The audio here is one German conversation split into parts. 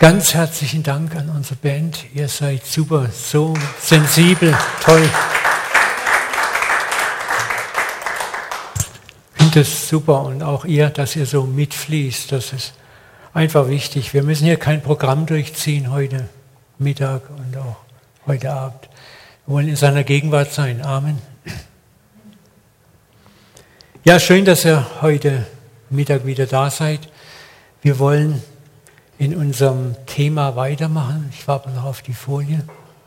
Ganz herzlichen Dank an unsere Band. Ihr seid super, so sensibel, toll. Ich finde das super und auch ihr, dass ihr so mitfließt, das ist einfach wichtig. Wir müssen hier kein Programm durchziehen heute Mittag und auch heute Abend. Wir wollen in seiner Gegenwart sein. Amen. Ja, schön, dass ihr heute Mittag wieder da seid. Wir wollen in unserem Thema weitermachen. Ich warte noch auf die Folie.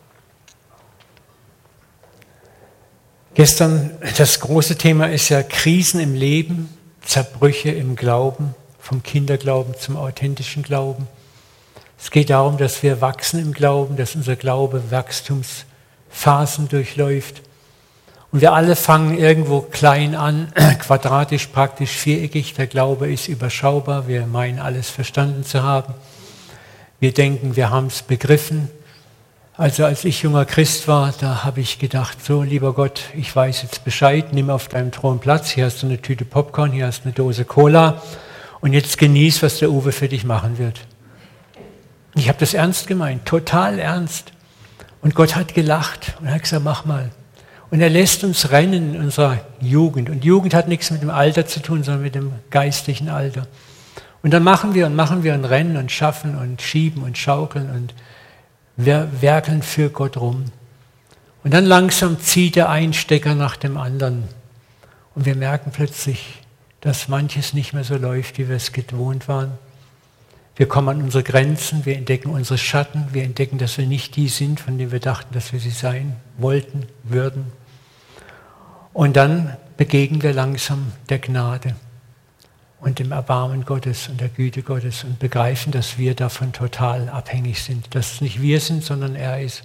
Gestern, das große Thema ist ja Krisen im Leben, Zerbrüche im Glauben, vom Kinderglauben zum authentischen Glauben. Es geht darum, dass wir wachsen im Glauben, dass unser Glaube Wachstumsphasen durchläuft. Und wir alle fangen irgendwo klein an, quadratisch, praktisch, viereckig. Der Glaube ist überschaubar. Wir meinen, alles verstanden zu haben. Wir denken, wir haben es begriffen. Also als ich junger Christ war, da habe ich gedacht, so lieber Gott, ich weiß jetzt Bescheid, nimm auf deinem Thron Platz. Hier hast du eine Tüte Popcorn, hier hast du eine Dose Cola. Und jetzt genieß, was der Uwe für dich machen wird. Ich habe das ernst gemeint, total ernst. Und Gott hat gelacht und hat gesagt, mach mal. Und er lässt uns rennen in unserer Jugend. Und Jugend hat nichts mit dem Alter zu tun, sondern mit dem geistlichen Alter. Und dann machen wir und rennen und schaffen und schieben und schaukeln und wir werkeln für Gott rum. Und dann langsam zieht der ein Stecker nach dem anderen. Und wir merken plötzlich, dass manches nicht mehr so läuft, wie wir es gewohnt waren. Wir kommen an unsere Grenzen, wir entdecken unsere Schatten, wir entdecken, dass wir nicht die sind, von denen wir dachten, dass wir sie sein wollten, würden. Und dann begegnen wir langsam der Gnade und dem Erbarmen Gottes und der Güte Gottes und begreifen, dass wir davon total abhängig sind, dass es nicht wir sind, sondern er ist.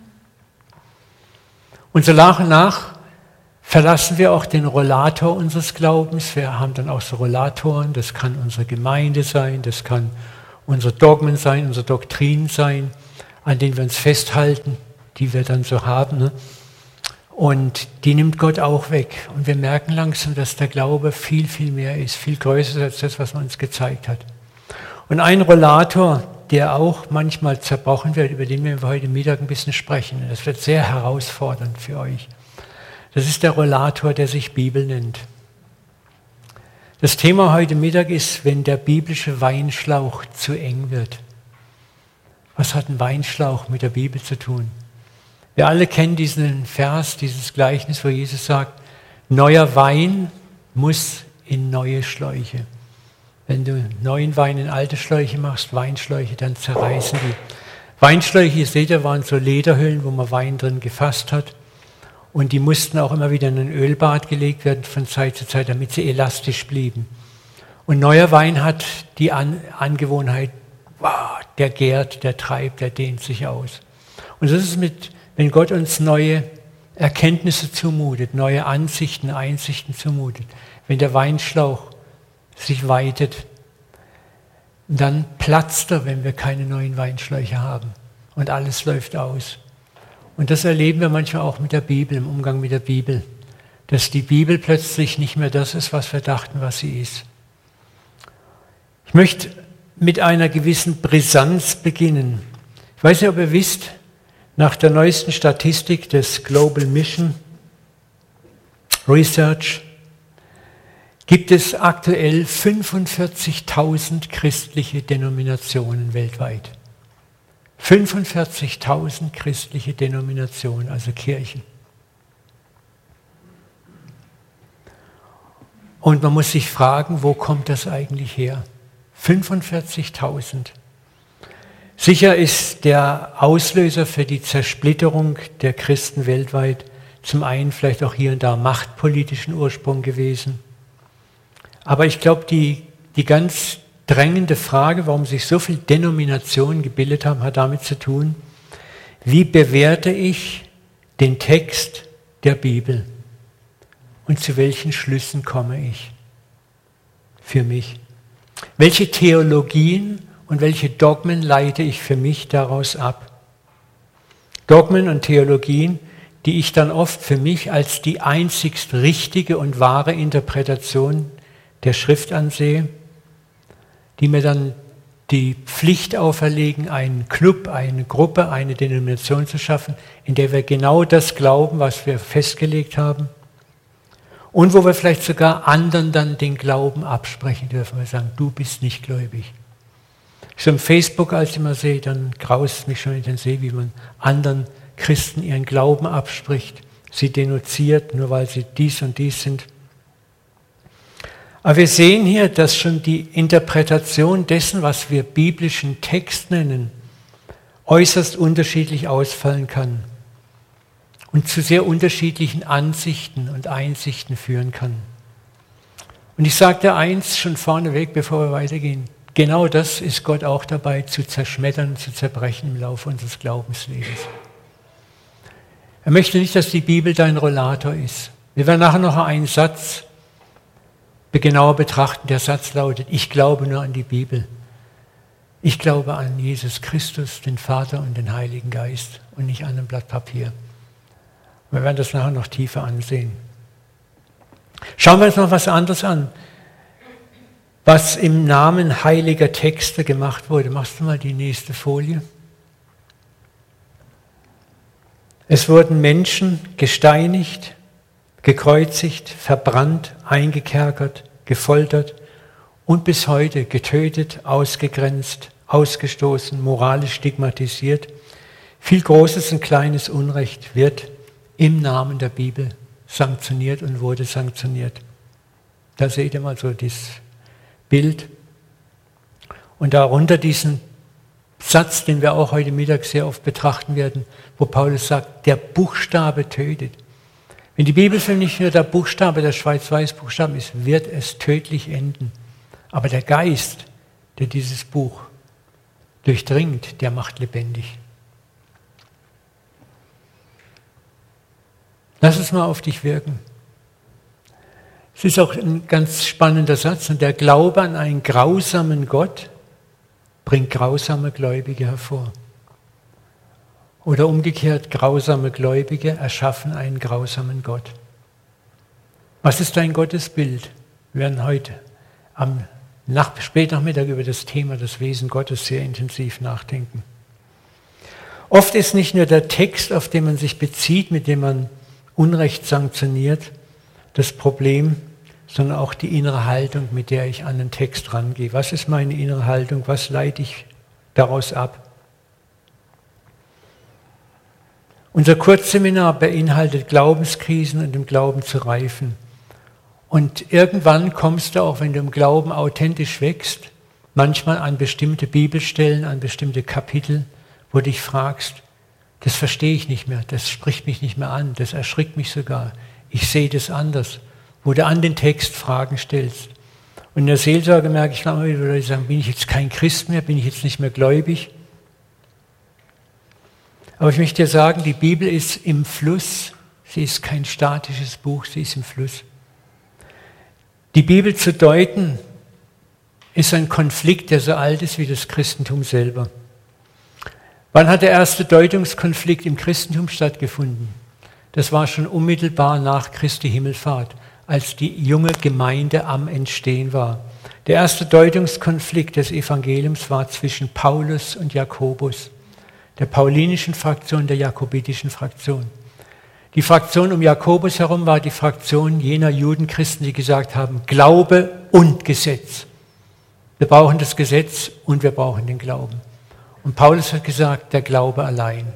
Und so nach und nach verlassen wir auch den Rollator unseres Glaubens. Wir haben dann auch so Rollatoren, das kann unsere Gemeinde sein, das kann unsere Dogmen sein, unsere Doktrinen sein, an denen wir uns festhalten, die wir dann so haben. Ne? Und die nimmt Gott auch weg. Und wir merken langsam, dass der Glaube viel, viel mehr ist, viel größer als das, was man uns gezeigt hat. Und ein Rollator, der auch manchmal zerbrochen wird, über den wir heute Mittag ein bisschen sprechen, das wird sehr herausfordernd für euch. Das ist der Rollator, der sich Bibel nennt. Das Thema heute Mittag ist, wenn der biblische Weinschlauch zu eng wird. Was hat ein Weinschlauch mit der Bibel zu tun? Wir alle kennen diesen Vers, dieses Gleichnis, wo Jesus sagt, neuer Wein muss in neue Schläuche. Wenn du neuen Wein in alte Schläuche machst, Weinschläuche, dann zerreißen die. Weinschläuche, ihr seht ja, waren so Lederhüllen, wo man Wein drin gefasst hat. Und die mussten auch immer wieder in ein Ölbad gelegt werden von Zeit zu Zeit, damit sie elastisch blieben. Und neuer Wein hat die Angewohnheit, wow, der gärt, der treibt, der dehnt sich aus. Und das ist wenn Gott uns neue Erkenntnisse zumutet, neue Ansichten, Einsichten zumutet, wenn der Weinschlauch sich weitet, dann platzt er, wenn wir keine neuen Weinschläuche haben. Und alles läuft aus. Und das erleben wir manchmal auch mit der Bibel, im Umgang mit der Bibel, dass die Bibel plötzlich nicht mehr das ist, was wir dachten, was sie ist. Ich möchte mit einer gewissen Brisanz beginnen. Ich weiß nicht, ob ihr wisst, nach der neuesten Statistik des Global Mission Research gibt es aktuell 45.000 christliche Denominationen weltweit. 45.000 christliche Denominationen, also Kirchen. Und man muss sich fragen, wo kommt das eigentlich her? 45.000. Sicher ist der Auslöser für die Zersplitterung der Christen weltweit zum einen vielleicht auch hier und da machtpolitischen Ursprung gewesen. Aber ich glaube, die ganz drängende Frage, warum sich so viele Denominationen gebildet haben, hat damit zu tun, wie bewerte ich den Text der Bibel und zu welchen Schlüssen komme ich für mich? Welche Theologien und welche Dogmen leite ich für mich daraus ab? Dogmen und Theologien, die ich dann oft für mich als die einzigst richtige und wahre Interpretation der Schrift ansehe, die mir dann die Pflicht auferlegen, einen Club, eine Gruppe, eine Denomination zu schaffen, in der wir genau das glauben, was wir festgelegt haben. Und wo wir vielleicht sogar anderen dann den Glauben absprechen dürfen. Wir sagen, du bist nicht gläubig. So im Facebook, als ich mal sehe, dann graust es mich schon in den See, wie man anderen Christen ihren Glauben abspricht, sie denunziert, nur weil sie dies und dies sind. Aber wir sehen hier, dass schon die Interpretation dessen, was wir biblischen Text nennen, äußerst unterschiedlich ausfallen kann und zu sehr unterschiedlichen Ansichten und Einsichten führen kann. Und ich sage dir eins schon vorneweg, bevor wir weitergehen. Genau das ist Gott auch dabei zu zerschmettern, zu zerbrechen im Laufe unseres Glaubenslebens. Er möchte nicht, dass die Bibel dein Rollator ist. Wir werden nachher noch einen Satz genauer betrachten. Der Satz lautet, ich glaube nur an die Bibel. Ich glaube an Jesus Christus, den Vater und den Heiligen Geist und nicht an ein Blatt Papier. Wir werden das nachher noch tiefer ansehen. Schauen wir uns noch was anderes an, was im Namen heiliger Texte gemacht wurde. Machst du mal die nächste Folie? Es wurden Menschen gesteinigt, gekreuzigt, verbrannt, eingekerkert, gefoltert und bis heute getötet, ausgegrenzt, ausgestoßen, moralisch stigmatisiert. Viel großes und kleines Unrecht wird im Namen der Bibel sanktioniert und wurde sanktioniert. Da seht ihr mal so dieses Bild. Und darunter diesen Satz, den wir auch heute Mittag sehr oft betrachten werden, wo Paulus sagt, der Buchstabe tötet. Wenn die Bibel für nicht nur der Buchstabe, der Schwarz-Weiß-Buchstabe ist, wird es tödlich enden. Aber der Geist, der dieses Buch durchdringt, der macht lebendig. Lass es mal auf dich wirken. Es ist auch ein ganz spannender Satz. Und der Glaube an einen grausamen Gott bringt grausame Gläubige hervor. Oder umgekehrt, grausame Gläubige erschaffen einen grausamen Gott. Was ist dein Gottesbild? Wir werden heute am Spätnachmittag über das Thema des Wesen Gottes sehr intensiv nachdenken. Oft ist nicht nur der Text, auf den man sich bezieht, mit dem man Unrecht sanktioniert, das Problem, sondern auch die innere Haltung, mit der ich an den Text rangehe. Was ist meine innere Haltung? Was leite ich daraus ab? Unser Kurzseminar beinhaltet Glaubenskrisen und im Glauben zu reifen. Und irgendwann kommst du auch, wenn du im Glauben authentisch wächst, manchmal an bestimmte Bibelstellen, an bestimmte Kapitel, wo du dich fragst, das verstehe ich nicht mehr, das spricht mich nicht mehr an, das erschrickt mich sogar. Ich sehe das anders, wo du an den Text Fragen stellst. Und in der Seelsorge merke ich immer wieder, Leute sagen, bin ich jetzt kein Christ mehr, bin ich jetzt nicht mehr gläubig? Aber ich möchte dir sagen, die Bibel ist im Fluss, sie ist kein statisches Buch, sie ist im Fluss. Die Bibel zu deuten, ist ein Konflikt, der so alt ist wie das Christentum selber. Wann hat der erste Deutungskonflikt im Christentum stattgefunden? Das war schon unmittelbar nach Christi Himmelfahrt, als die junge Gemeinde am Entstehen war. Der erste Deutungskonflikt des Evangeliums war zwischen Paulus und Jakobus, der paulinischen Fraktion, der jakobitischen Fraktion. Die Fraktion um Jakobus herum war die Fraktion jener Judenchristen, die gesagt haben, Glaube und Gesetz. Wir brauchen das Gesetz und wir brauchen den Glauben. Und Paulus hat gesagt, der Glaube allein.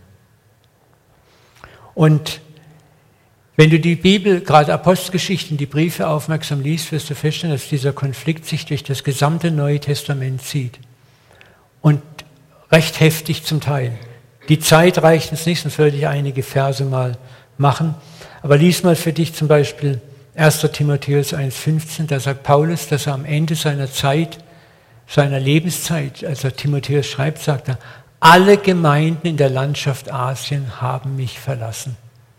Und wenn du die Bibel, gerade Apostelgeschichten, die Briefe aufmerksam liest, wirst du feststellen, dass dieser Konflikt sich durch das gesamte Neue Testament zieht. Und recht heftig zum Teil. Die Zeit reicht uns nicht, sonst würde ich einige Verse mal machen. Aber lies mal für dich zum Beispiel 1. Timotheus 1,15, da sagt Paulus, dass er am Ende seiner Zeit, seiner Lebenszeit, als er Timotheus schreibt, sagt er, alle Gemeinden in der Landschaft Asien haben mich verlassen.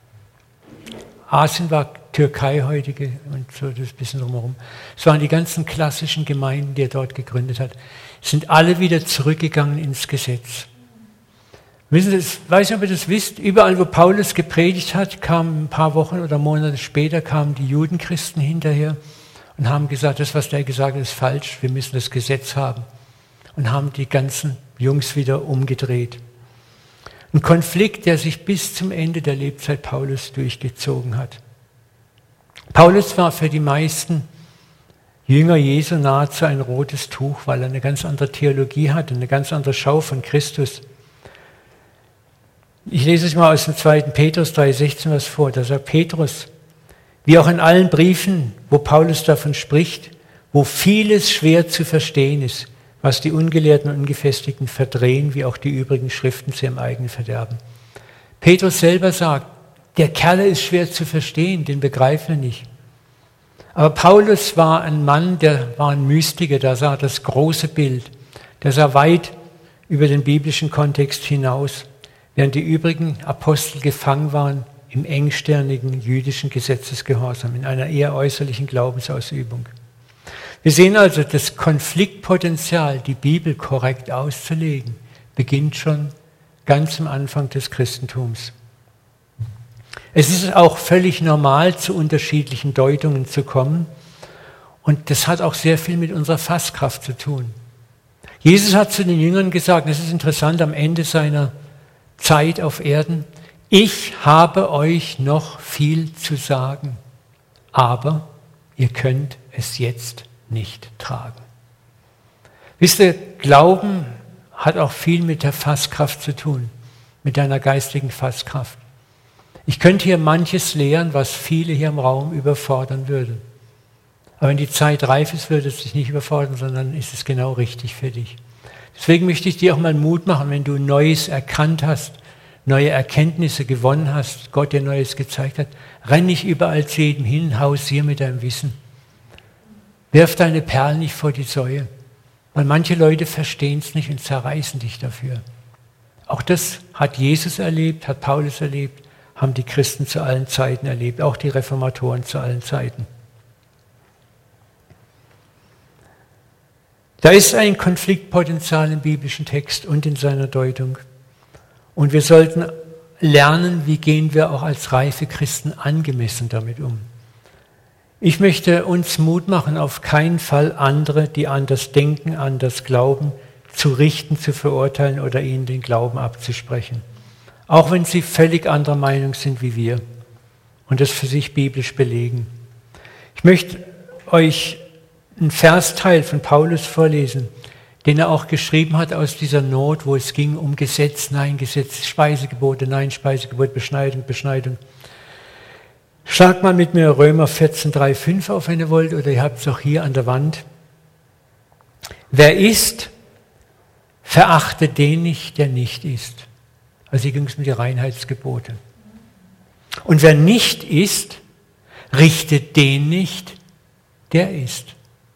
Asien war Türkei heutige und so das bisschen drumherum. Es waren die ganzen klassischen Gemeinden, die er dort gegründet hat, sind alle wieder zurückgegangen ins Gesetz. Wissen Sie, ich weiß nicht, ob ihr das wisst, überall, wo Paulus gepredigt hat, kamen ein paar Wochen oder Monate später, kamen die Judenchristen hinterher und haben gesagt, das, was der gesagt hat, ist falsch, wir müssen das Gesetz haben. und haben die ganzen Jungs wieder umgedreht. Ein Konflikt, der sich bis zum Ende der Lebzeit Paulus durchgezogen hat. Paulus war für die meisten Jünger Jesu nahezu ein rotes Tuch, weil er eine ganz andere Theologie hatte, eine ganz andere Schau von Christus. Ich lese es mal aus dem 2. Petrus 3,16 was vor. Da sagt Petrus, wie auch in allen Briefen, wo Paulus davon spricht, wo vieles schwer zu verstehen ist, was die Ungelehrten und Ungefestigten verdrehen, wie auch die übrigen Schriften zu ihrem eigenen Verderben. Petrus selber sagt, der Kerl ist schwer zu verstehen, den begreifen wir nicht. Aber Paulus war ein Mann, der war ein Mystiker, der sah das große Bild, der sah weit über den biblischen Kontext hinaus, während die übrigen Apostel gefangen waren im engstirnigen jüdischen Gesetzesgehorsam, in einer eher äußerlichen Glaubensausübung. Wir sehen also, das Konfliktpotenzial, die Bibel korrekt auszulegen, beginnt schon ganz am Anfang des Christentums. Es ist auch völlig normal, zu unterschiedlichen Deutungen zu kommen. Und das hat auch sehr viel mit unserer Fasskraft zu tun. Jesus hat zu den Jüngern gesagt, das ist interessant, am Ende seiner Zeit auf Erden, ich habe euch noch viel zu sagen, aber ihr könnt es jetzt nicht tragen. Wisst ihr, Glauben hat auch viel mit der Fasskraft zu tun, mit deiner geistigen Fasskraft. Ich könnte hier manches lehren, was viele hier im Raum überfordern würde. Aber wenn die Zeit reif ist, würde es dich nicht überfordern, sondern ist es genau richtig für dich. Deswegen möchte ich dir auch mal Mut machen, wenn du Neues erkannt hast, neue Erkenntnisse gewonnen hast, Gott dir Neues gezeigt hat, renn nicht überall zu jedem hin, hausier mit deinem Wissen. Wirf deine Perlen nicht vor die Säue, weil manche Leute verstehen es nicht und zerreißen dich dafür. Auch das hat Jesus erlebt, hat Paulus erlebt, haben die Christen zu allen Zeiten erlebt, auch die Reformatoren zu allen Zeiten. Da ist ein Konfliktpotenzial im biblischen Text und in seiner Deutung. Und wir sollten lernen, wie gehen wir auch als reife Christen angemessen damit um. Ich möchte uns Mut machen, auf keinen Fall andere, die anders denken, anders glauben, zu richten, zu verurteilen oder ihnen den Glauben abzusprechen. Auch wenn sie völlig anderer Meinung sind wie wir und das für sich biblisch belegen. Ich möchte euch einen Versteil von Paulus vorlesen, den er auch geschrieben hat aus dieser Not, wo es ging um Gesetz, nein Gesetz, Speisegebote, nein Speisegebot, Beschneidung, Beschneidung. Schlag mal mit mir Römer 14, 3, 5 auf, wenn ihr wollt, oder ihr habt es auch hier an der Wand. Wer isst, verachte den nicht, der nicht isst. Also hier ging es um die Reinheitsgebote. Und wer nicht isst, richtet den nicht, der isst.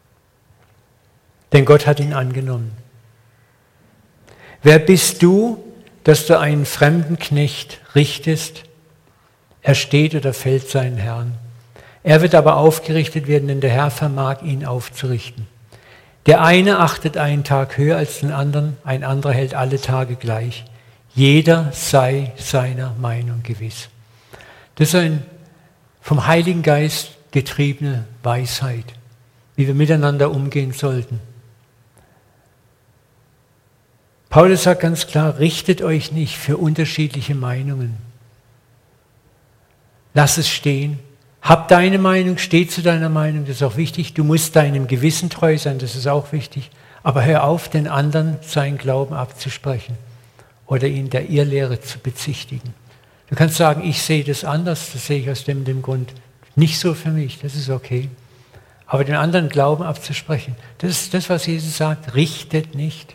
Denn Gott hat ihn angenommen. Wer bist du, dass du einen fremden Knecht richtest? Er steht oder fällt seinen Herrn. Er wird aber aufgerichtet werden, denn der Herr vermag ihn aufzurichten. Der eine achtet einen Tag höher als den anderen, ein anderer hält alle Tage gleich. Jeder sei seiner Meinung gewiss. Das ist eine vom Heiligen Geist getriebene Weisheit, wie wir miteinander umgehen sollten. Paulus sagt ganz klar, richtet euch nicht für unterschiedliche Meinungen. Lass es stehen. Hab deine Meinung, steh zu deiner Meinung, das ist auch wichtig. Du musst deinem Gewissen treu sein, das ist auch wichtig. Aber hör auf, den anderen seinen Glauben abzusprechen oder ihn der Irrlehre zu bezichtigen. Du kannst sagen, ich sehe das anders, das sehe ich aus dem Grund nicht so für mich, das ist okay. Aber den anderen Glauben abzusprechen, das ist das, was Jesus sagt, richtet nicht.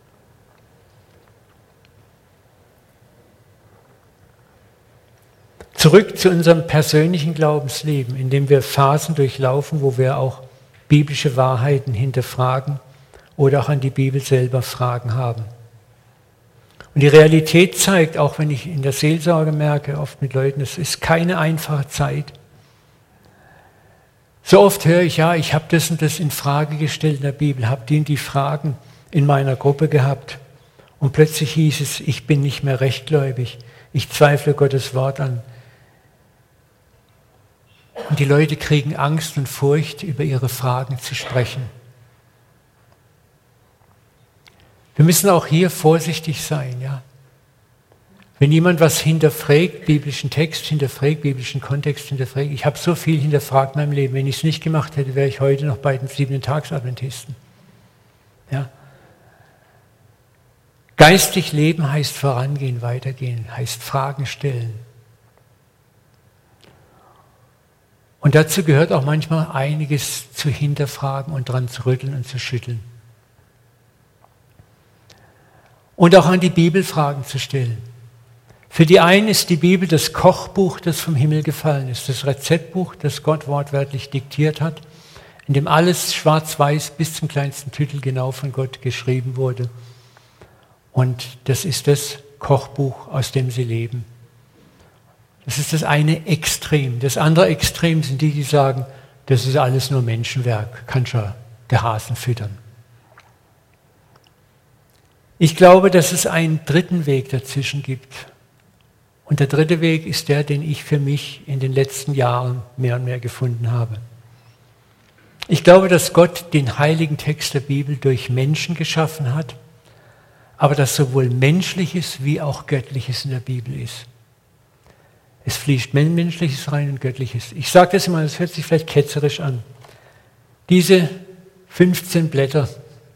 Zurück zu unserem persönlichen Glaubensleben, in dem wir Phasen durchlaufen, wo wir auch biblische Wahrheiten hinterfragen oder auch an die Bibel selber Fragen haben. Und die Realität zeigt, auch wenn ich in der Seelsorge merke, oft mit Leuten, es ist keine einfache Zeit. So oft höre ich, ja, ich habe das und das in Frage gestellt in der Bibel, habe die Fragen in meiner Gruppe gehabt. Und plötzlich hieß es, ich bin nicht mehr rechtgläubig, ich zweifle Gottes Wort an. Und die Leute kriegen Angst und Furcht, über ihre Fragen zu sprechen. Wir müssen auch hier vorsichtig sein, ja. Wenn jemand was hinterfragt, biblischen Text hinterfragt, biblischen Kontext hinterfragt, ich habe so viel hinterfragt in meinem Leben, wenn ich es nicht gemacht hätte, wäre ich heute noch bei den 7-Tags-Adventisten. Ja. Geistig leben heißt vorangehen, weitergehen, heißt Fragen stellen. Und dazu gehört auch manchmal einiges zu hinterfragen und dran zu rütteln und zu schütteln. Und auch an die Bibel Fragen zu stellen. Für die einen ist die Bibel das Kochbuch, das vom Himmel gefallen ist, das Rezeptbuch, das Gott wortwörtlich diktiert hat, in dem alles schwarz-weiß bis zum kleinsten Tüttel genau von Gott geschrieben wurde. Und das ist das Kochbuch, aus dem sie leben. Das ist das eine Extrem. Das andere Extrem sind die, die sagen, das ist alles nur Menschenwerk, kann schon der Hasen füttern. Ich glaube, dass es einen dritten Weg dazwischen gibt. Und der dritte Weg ist der, den ich für mich in den letzten Jahren mehr und mehr gefunden habe. Ich glaube, dass Gott den heiligen Text der Bibel durch Menschen geschaffen hat, aber dass sowohl Menschliches wie auch Göttliches in der Bibel ist. Es fließt Menschliches rein und Göttliches. Ich sage das immer, das hört sich vielleicht ketzerisch an. Diese 15 Blätter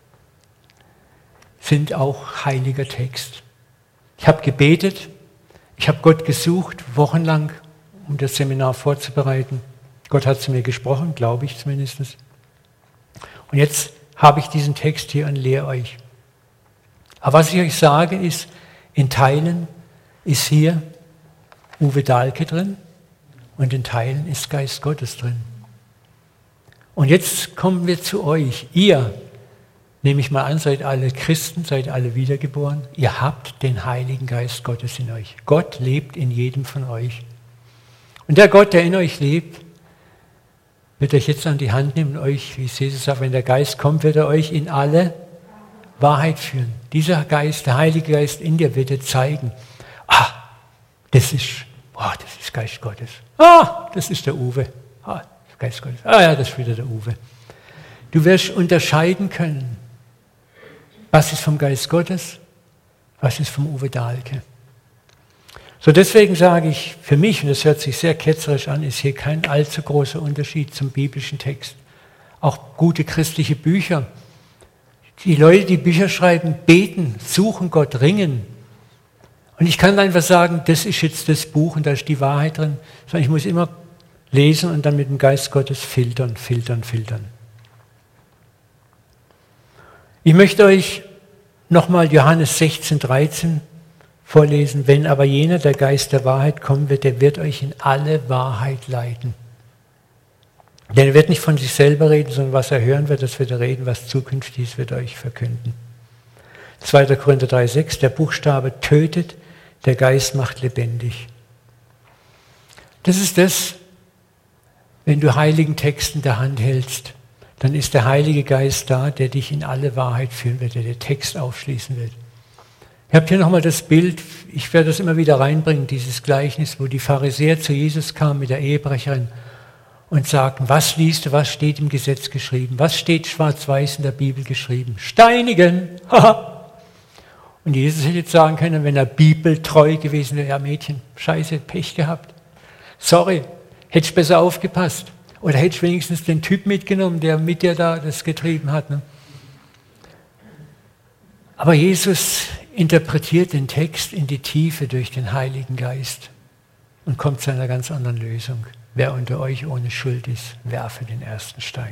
sind auch heiliger Text. Ich habe gebetet, ich habe Gott gesucht, wochenlang, um das Seminar vorzubereiten. Gott hat zu mir gesprochen, glaube ich zumindest. Und jetzt habe ich diesen Text hier und lehre euch. Aber was ich euch sage ist, in Teilen ist hier Uwe Dahlke drin und in Teilen ist Geist Gottes drin. Und jetzt kommen wir zu euch. Ihr, nehme ich mal an, seid alle Christen, seid alle wiedergeboren. Ihr habt den Heiligen Geist Gottes in euch. Gott lebt in jedem von euch. Und der Gott, der in euch lebt, wird euch jetzt an die Hand nehmen und euch, wie Jesus sagt, wenn der Geist kommt, wird er euch in alle Wahrheit führen. Dieser Geist, der Heilige Geist in dir wird dir zeigen, das ist Geist Gottes. Das ist der Uwe. Geist Gottes. Ja, das ist wieder der Uwe. Du wirst unterscheiden können, was ist vom Geist Gottes, was ist vom Uwe Dahlke. So deswegen sage ich, für mich, und das hört sich sehr ketzerisch an, ist hier kein allzu großer Unterschied zum biblischen Text. Auch gute christliche Bücher. Die Leute, die Bücher schreiben, beten, suchen Gott, ringen. Und ich kann einfach sagen, das ist jetzt das Buch und da ist die Wahrheit drin. Sondern ich muss immer lesen und dann mit dem Geist Gottes filtern. Ich möchte euch nochmal Johannes 16,13 vorlesen. Wenn aber jener, der Geist der Wahrheit kommen wird, der wird euch in alle Wahrheit leiten. Denn er wird nicht von sich selber reden, sondern was er hören wird, das wird er reden, was zukünftig ist, wird er euch verkünden. 2. Korinther 3,6, der Buchstabe tötet, der Geist macht lebendig. Das ist das, wenn du heiligen Text in der Hand hältst, dann ist der Heilige Geist da, der dich in alle Wahrheit führen wird, der den Text aufschließen wird. Ihr habt hier nochmal das Bild, ich werde das immer wieder reinbringen, dieses Gleichnis, wo die Pharisäer zu Jesus kamen mit der Ehebrecherin und sagten, was liest du, was steht im Gesetz geschrieben, was steht schwarz-weiß in der Bibel geschrieben? Steinigen! Und Jesus hätte jetzt sagen können, wenn er bibeltreu gewesen wäre, ja Mädchen, scheiße, Pech gehabt. Sorry, hättest besser aufgepasst. Oder hättest wenigstens den Typ mitgenommen, der mit dir da das getrieben hat. Ne? Aber Jesus interpretiert den Text in die Tiefe durch den Heiligen Geist und kommt zu einer ganz anderen Lösung. Wer unter euch ohne Schuld ist, werfe den ersten Stein.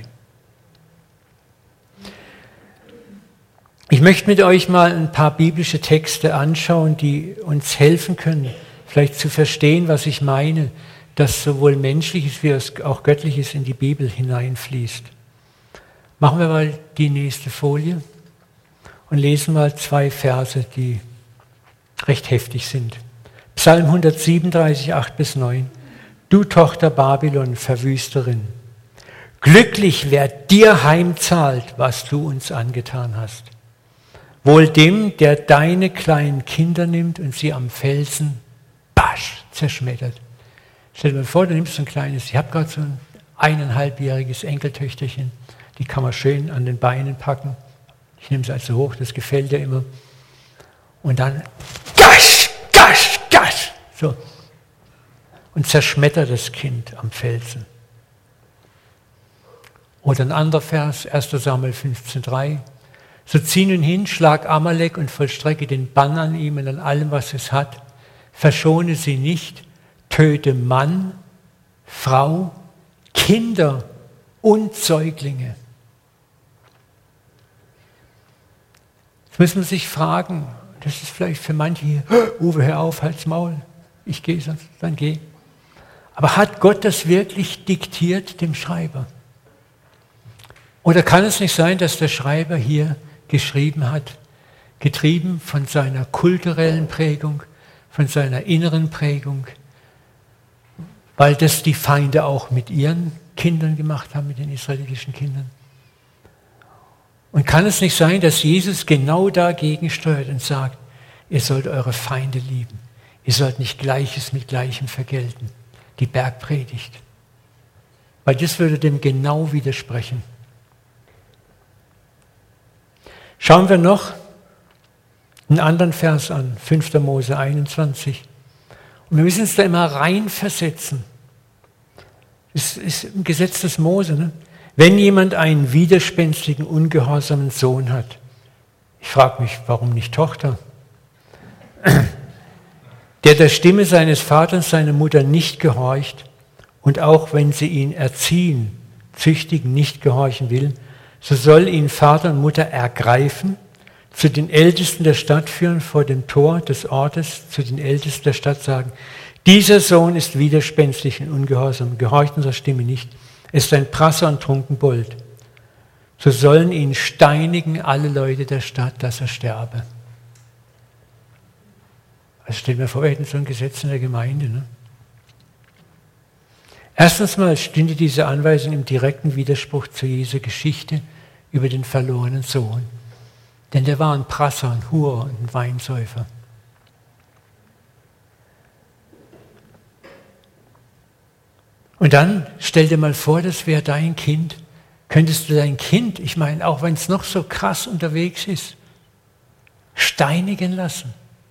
Ich möchte mit euch mal ein paar biblische Texte anschauen, die uns helfen können, vielleicht zu verstehen, was ich meine, dass sowohl Menschliches wie auch Göttliches in die Bibel hineinfließt. Machen wir mal die nächste Folie und lesen mal 2 Verse, die recht heftig sind. Psalm 137, 8-9. Du Tochter Babylon, Verwüsterin, glücklich, wer dir heimzahlt, was du uns angetan hast. Wohl dem, der deine kleinen Kinder nimmt und sie am Felsen, basch, zerschmettert. Stell dir mal vor, du nimmst so ein kleines, ich habe gerade so ein 1,5-jähriges Enkeltöchterchen, die kann man schön an den Beinen packen, Ich nehme es also hoch, das gefällt dir immer. Und dann gasch, gasch, gasch. So. Und zerschmettert das Kind am Felsen. Oder ein anderer Vers, 1. Samuel 15,3. So zieh nun hin, schlag Amalek und vollstrecke den Bann an ihm und an allem, was es hat. Verschone sie nicht, töte Mann, Frau, Kinder und Säuglinge. Jetzt müssen wir sich fragen, das ist vielleicht für manche hier, Uwe, hör auf, halt's Maul, ich gehe sonst, dann geh. Aber hat Gott das wirklich diktiert dem Schreiber? Oder kann es nicht sein, dass der Schreiber hier geschrieben hat, getrieben von seiner kulturellen Prägung, von seiner inneren Prägung, weil das die Feinde auch mit ihren Kindern gemacht haben, mit den israelitischen Kindern? Und kann es nicht sein, dass Jesus genau dagegen steuert und sagt, ihr sollt eure Feinde lieben, ihr sollt nicht Gleiches mit Gleichem vergelten, die Bergpredigt. Weil das würde dem genau widersprechen. Schauen wir noch einen anderen Vers an, 5. Mose 21. Und wir müssen uns da immer reinversetzen. Das ist im Gesetz des Mose. Ne? Wenn jemand einen widerspenstigen, ungehorsamen Sohn hat, ich frage mich, warum nicht Tochter, der Stimme seines Vaters, seiner Mutter nicht gehorcht und auch wenn sie ihn erziehen, züchtigen, nicht gehorchen will, so soll ihn Vater und Mutter ergreifen, zu den Ältesten der Stadt führen, vor dem Tor des Ortes, zu den Ältesten der Stadt sagen, dieser Sohn ist widerspenstig und ungehorsam, gehorcht unserer Stimme nicht, ist ein Prasser und Trunkenbold. So sollen ihn steinigen alle Leute der Stadt, dass er sterbe. Also stellt mir vor, wir hätten so ein Gesetz in der Gemeinde. Ne? Erstens mal stünde diese Anweisung im direkten Widerspruch zu Jesu Geschichte über den verlorenen Sohn. Denn der war ein Prasser, ein Hurer und ein Weinsäufer. Und dann stell dir mal vor, das wäre dein Kind. Könntest du dein Kind, ich meine, auch wenn es noch so krass unterwegs ist, steinigen lassen?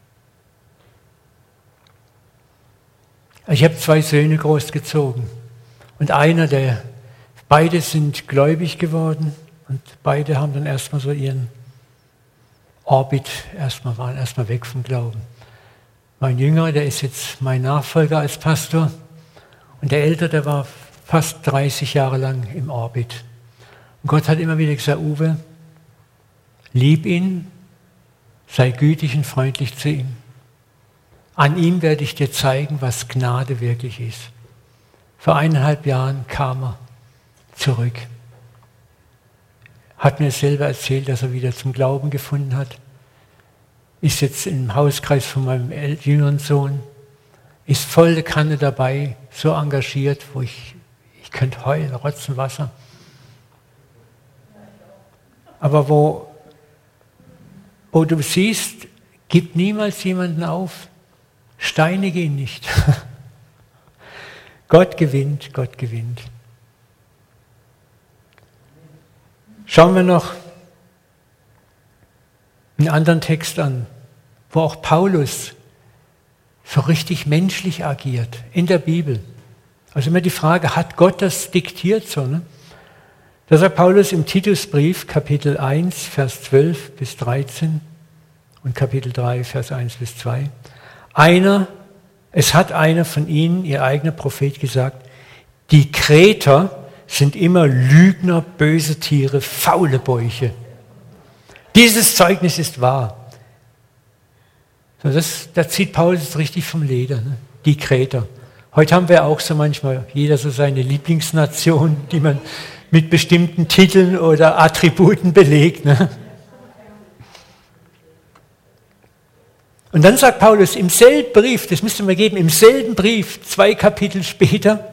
Ich habe 2 Söhne großgezogen und beide sind gläubig geworden und beide haben dann erstmal so ihren Orbit, waren erstmal weg vom Glauben. Mein Jünger, der ist jetzt mein Nachfolger als Pastor und der Ältere, der war fast 30 Jahre lang im Orbit. Und Gott hat immer wieder gesagt, Uwe, lieb ihn, sei gütig und freundlich zu ihm. An ihm werde ich dir zeigen, was Gnade wirklich ist. Vor 1,5 Jahren kam er zurück. Hat mir selber erzählt, dass er wieder zum Glauben gefunden hat. Ist jetzt im Hauskreis von meinem jüngeren Sohn. Ist volle Kanne dabei, so engagiert, wo ich könnte heulen, rotzen Wasser. Aber wo du siehst, gib niemals jemanden auf. Steinige ihn nicht. Gott gewinnt, Gott gewinnt. Schauen wir noch einen anderen Text an, wo auch Paulus so richtig menschlich agiert, in der Bibel. Also immer die Frage, hat Gott das diktiert so? Ne? Da sagt Paulus im Titusbrief, Kapitel 1, Vers 12 bis 13 und Kapitel 3, Vers 1 bis 2. Es hat einer von ihnen, ihr eigener Prophet, gesagt, die Kreter sind immer Lügner, böse Tiere, faule Bäuche. Dieses Zeugnis ist wahr. So, da zieht Paulus richtig vom Leder, ne? Die Kreter. Heute haben wir auch so manchmal, jeder so seine Lieblingsnation, die man mit bestimmten Titeln oder Attributen belegt. Ne? Und dann sagt Paulus im selben Brief, das müsste man geben, im selben Brief, 2 Kapitel später,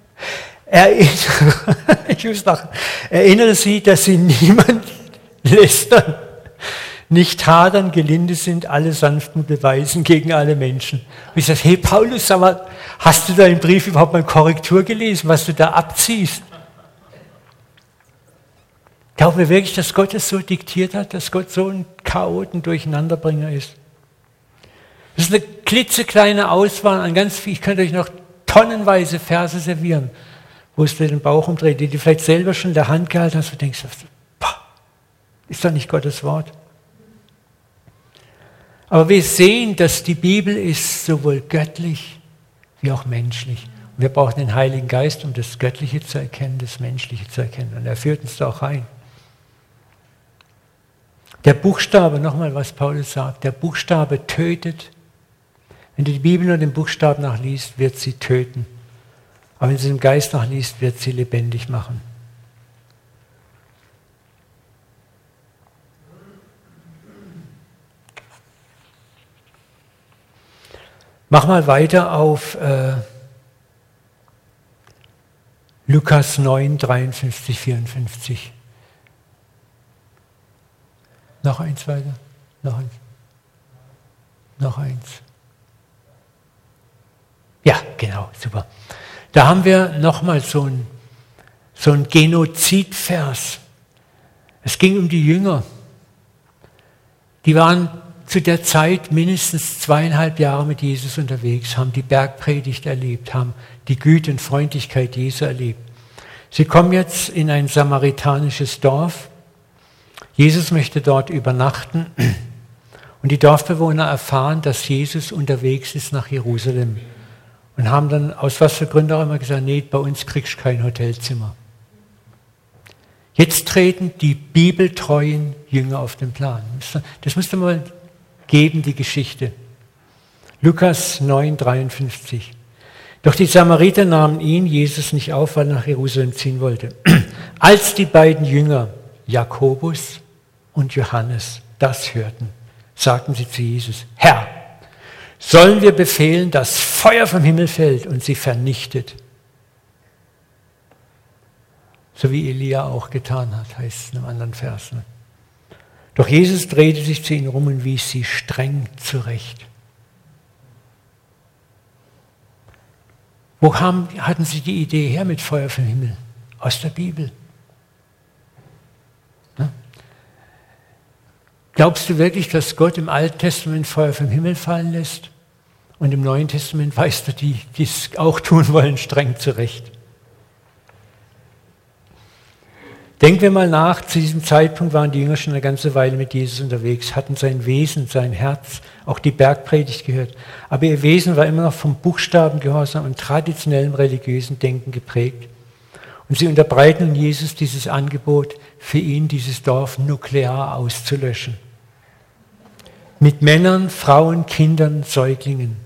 erinnere sie, dass sie niemand lästern, nicht hadern, gelinde sind, alle Sanftmut beweisen gegen alle Menschen. Und ich sage, hey Paulus, sag mal, hast du deinen Brief überhaupt mal Korrektur gelesen, was du da abziehst? Glauben wir wirklich, dass Gott es so diktiert hat, dass Gott so ein Chaot, ein Durcheinanderbringer ist? Das ist eine klitzekleine Auswahl an ganz viel. Ich könnte euch noch tonnenweise Verse servieren, wo es dir den Bauch umdreht, die du vielleicht selber schon in der Hand gehalten hast und denkst, boah, ist doch nicht Gottes Wort. Aber wir sehen, dass die Bibel ist sowohl göttlich wie auch menschlich. Und wir brauchen den Heiligen Geist, um das Göttliche zu erkennen, das Menschliche zu erkennen. Und er führt uns da auch rein. Der Buchstabe, nochmal was Paulus sagt, der Buchstabe tötet. Wenn du die Bibel nur dem Buchstaben nachliest, wird sie töten. Aber wenn du dem Geist nachliest, wird sie lebendig machen. Mach mal weiter auf Lukas 9, 53, 54. Noch eins weiter. Noch eins. Noch eins. Ja, genau, super. Da haben wir nochmal so ein Genozidvers. Es ging um die Jünger. Die waren zu der Zeit mindestens 2,5 Jahre mit Jesus unterwegs, haben die Bergpredigt erlebt, haben die Güte und Freundlichkeit Jesu erlebt. Sie kommen jetzt in ein samaritanisches Dorf. Jesus möchte dort übernachten und die Dorfbewohner erfahren, dass Jesus unterwegs ist nach Jerusalem und haben dann aus was für Gründen auch immer gesagt, nee, bei uns kriegst du kein Hotelzimmer. Jetzt treten die bibeltreuen Jünger auf den Plan. Das müsst ihr mal geben, die Geschichte. Lukas 9, 53. Doch die Samariter nahmen ihn, Jesus, nicht auf, weil er nach Jerusalem ziehen wollte. Als die beiden Jünger, Jakobus und Johannes, das hörten, sagten sie zu Jesus, Herr, sollen wir befehlen, dass Feuer vom Himmel fällt und sie vernichtet? So wie Elia auch getan hat, heißt es in einem anderen Vers. Doch Jesus drehte sich zu ihnen rum und wies sie streng zurecht. Wo hatten sie die Idee her mit Feuer vom Himmel? Aus der Bibel. Ne? Glaubst du wirklich, dass Gott im Alten Testament Feuer vom Himmel fallen lässt? Und im Neuen Testament weist er die es auch tun wollen, streng zurecht. Denken wir mal nach, zu diesem Zeitpunkt waren die Jünger schon eine ganze Weile mit Jesus unterwegs, hatten sein Wesen, sein Herz, auch die Bergpredigt gehört. Aber ihr Wesen war immer noch vom Buchstabengehorsam und traditionellem religiösen Denken geprägt. Und sie unterbreiten Jesus dieses Angebot, für ihn dieses Dorf nuklear auszulöschen. Mit Männern, Frauen, Kindern, Säuglingen.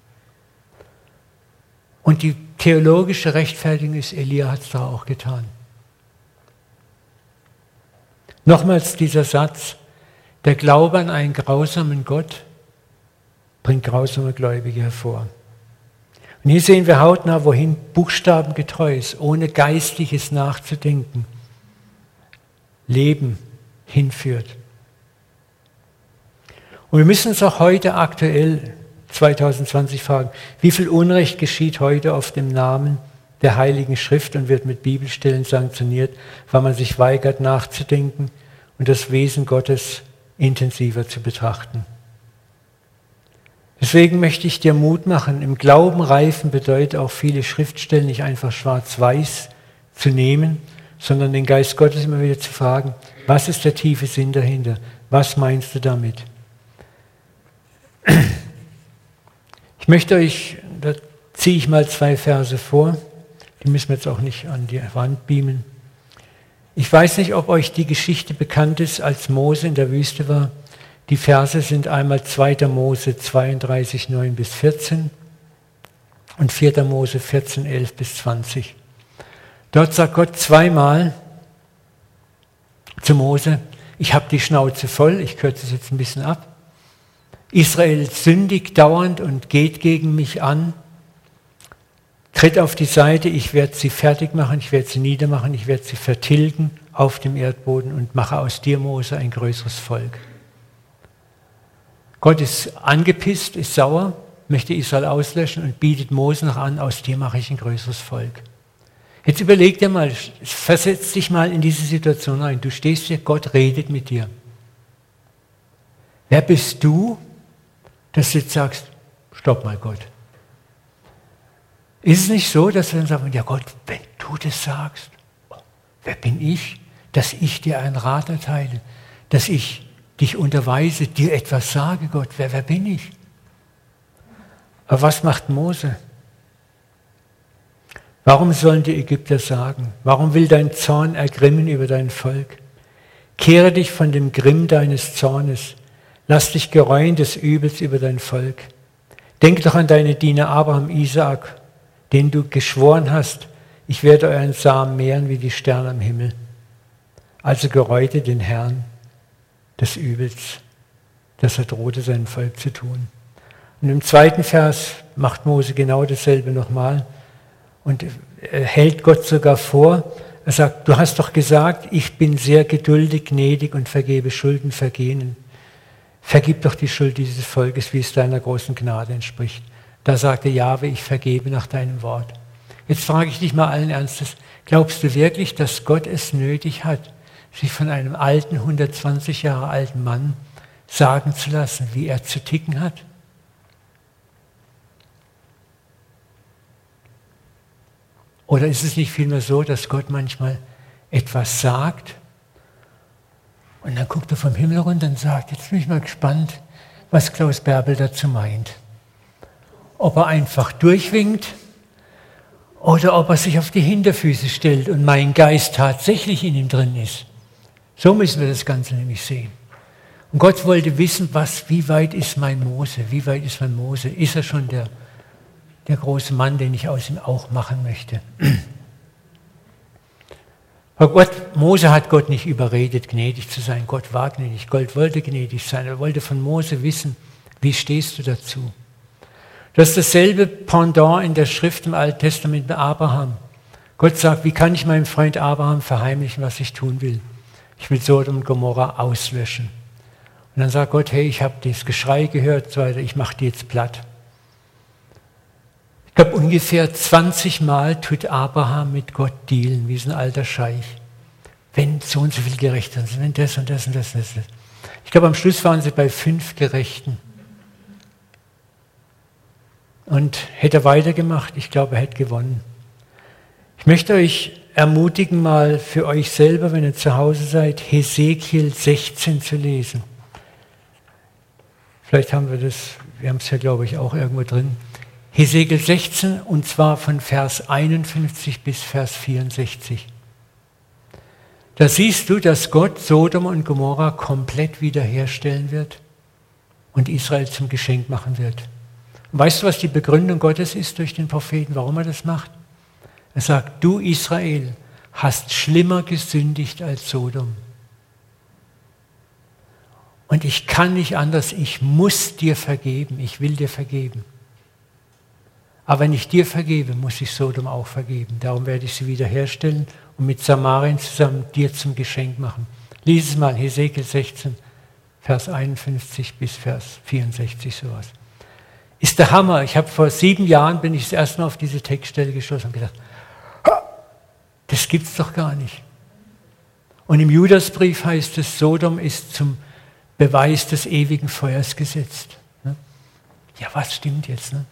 Und die theologische Rechtfertigung ist, Elia hat es da auch getan. Nochmals dieser Satz, der Glaube an einen grausamen Gott bringt grausame Gläubige hervor. Und hier sehen wir hautnah, wohin buchstabengetreues, ohne Geistliches nachzudenken, Leben hinführt. Und wir müssen uns auch heute aktuell 2020 fragen, wie viel Unrecht geschieht heute auf dem Namen der Heiligen Schrift und wird mit Bibelstellen sanktioniert, weil man sich weigert nachzudenken und das Wesen Gottes intensiver zu betrachten. Deswegen möchte ich dir Mut machen, im Glauben reifen bedeutet auch viele Schriftstellen nicht einfach schwarz-weiß zu nehmen, sondern den Geist Gottes immer wieder zu fragen, was ist der tiefe Sinn dahinter? Was meinst du damit? Ich möchte euch, da ziehe ich mal 2 Verse vor, die müssen wir jetzt auch nicht an die Wand beamen. Ich weiß nicht, ob euch die Geschichte bekannt ist, als Mose in der Wüste war. Die Verse sind einmal 2. Mose 32, 9 bis 14 und 4. Mose 14, 11 bis 20. Dort sagt Gott zweimal zu Mose, ich habe die Schnauze voll, ich kürze es jetzt ein bisschen ab. Israel sündigt dauernd und geht gegen mich an. Tritt auf die Seite, ich werde sie fertig machen, ich werde sie niedermachen, ich werde sie vertilgen auf dem Erdboden und mache aus dir, Mose, ein größeres Volk. Gott ist angepisst, ist sauer, möchte Israel auslöschen und bietet Mose noch an, aus dir mache ich ein größeres Volk. Jetzt überleg dir mal, versetz dich mal in diese Situation rein. Du stehst hier, Gott redet mit dir. Wer bist du, dass du jetzt sagst, stopp mal Gott. Ist es nicht so, dass wir dann sagen, ja Gott, wenn du das sagst, wer bin ich, dass ich dir einen Rat erteile, dass ich dich unterweise, dir etwas sage, Gott, wer bin ich? Aber was macht Mose? Warum sollen die Ägypter sagen? Warum will dein Zorn ergrimmen über dein Volk? Kehre dich von dem Grimm deines Zornes. Lass dich gereuen des Übels über dein Volk. Denk doch an deine Diener Abraham, Isaak, denen du geschworen hast, ich werde euren Samen mehren wie die Sterne am Himmel. Also gereute den Herrn des Übels, das er drohte, seinem Volk zu tun. Und im 2. Vers macht Mose genau dasselbe nochmal und hält Gott sogar vor. Er sagt, du hast doch gesagt, ich bin sehr geduldig, gnädig und vergebe Schulden, Vergehen. Vergib doch die Schuld dieses Volkes, wie es deiner großen Gnade entspricht. Da sagte Jahwe, ich vergebe nach deinem Wort. Jetzt frage ich dich mal allen Ernstes, glaubst du wirklich, dass Gott es nötig hat, sich von einem alten, 120 Jahre alten Mann sagen zu lassen, wie er zu ticken hat? Oder ist es nicht vielmehr so, dass Gott manchmal etwas sagt und dann guckt er vom Himmel runter und sagt, jetzt bin ich mal gespannt, was Klaus Bärbel dazu meint. Ob er einfach durchwinkt oder ob er sich auf die Hinterfüße stellt und mein Geist tatsächlich in ihm drin ist. So müssen wir das Ganze nämlich sehen. Und Gott wollte wissen, wie weit ist mein Mose? Wie weit ist mein Mose? Ist er schon der große Mann, den ich aus ihm auch machen möchte? Aber Mose hat Gott nicht überredet, gnädig zu sein. Gott war gnädig. Gott wollte gnädig sein. Er wollte von Mose wissen, wie stehst du dazu? Das ist dasselbe Pendant in der Schrift im Alten Testament mit Abraham. Gott sagt, wie kann ich meinem Freund Abraham verheimlichen, was ich tun will? Ich will Sodom und Gomorra auslöschen. Und dann sagt Gott, hey, ich habe das Geschrei gehört, so weiter, ich mache die jetzt platt. Ich glaube, ungefähr 20 Mal tut Abraham mit Gott dealen, wie so ein alter Scheich. Wenn so und so viele Gerechte sind, wenn das und das und das und das. Ich glaube, am Schluss waren sie bei 5 Gerechten. Und hätte er weitergemacht, ich glaube, er hätte gewonnen. Ich möchte euch ermutigen, mal für euch selber, wenn ihr zu Hause seid, Hesekiel 16 zu lesen. Vielleicht haben wir haben es ja, glaube ich, auch irgendwo drin. Hesekiel 16, und zwar von Vers 51 bis Vers 64. Da siehst du, dass Gott Sodom und Gomorra komplett wiederherstellen wird und Israel zum Geschenk machen wird. Und weißt du, was die Begründung Gottes ist durch den Propheten, warum er das macht? Er sagt, du Israel hast schlimmer gesündigt als Sodom. Und ich kann nicht anders, ich muss dir vergeben, ich will dir vergeben. Aber wenn ich dir vergebe, muss ich Sodom auch vergeben. Darum werde ich sie wiederherstellen und mit Samarien zusammen dir zum Geschenk machen. Lies es mal, Hesekiel 16, Vers 51 bis Vers 64, sowas. Ist der Hammer. Ich habe vor 7 Jahren, bin ich das erste Mal auf diese Textstelle gestoßen und gedacht, das gibt's doch gar nicht. Und im Judasbrief heißt es, Sodom ist zum Beweis des ewigen Feuers gesetzt. Ja, was stimmt jetzt? Ne?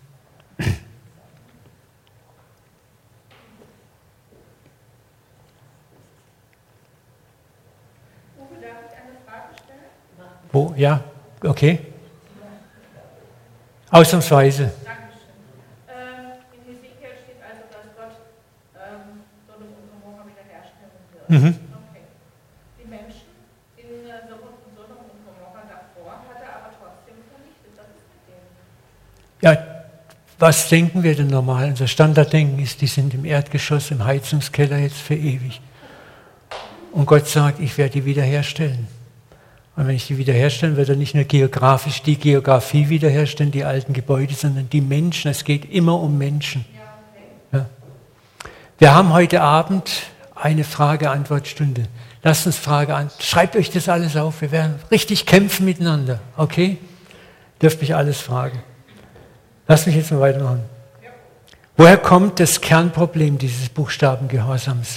Wo? Ja, okay. Ausnahmsweise. In Hesekiel steht also, dass Gott Sodom und Gomorra wiederherstellen wird. Mhm. Okay. Die Menschen in Sodom und Gomorra davor hat er aber trotzdem vernichtet. Was ist mit denen? Ja, was denken wir denn normal? Unser Standarddenken ist, die sind im Erdgeschoss, im Heizungskeller jetzt für ewig. Und Gott sagt, ich werde die wiederherstellen. Und wenn ich die wiederherstellen, wird er nicht nur geografisch die Geografie wiederherstellen, die alten Gebäude, sondern die Menschen. Es geht immer um Menschen. Ja. Wir haben heute Abend eine Frage-Antwort-Stunde. Lasst uns Frage an. Schreibt euch das alles auf. Wir werden richtig kämpfen miteinander. Okay? Dürft mich alles fragen. Lasst mich jetzt mal weitermachen. Woher kommt das Kernproblem dieses Buchstabengehorsams?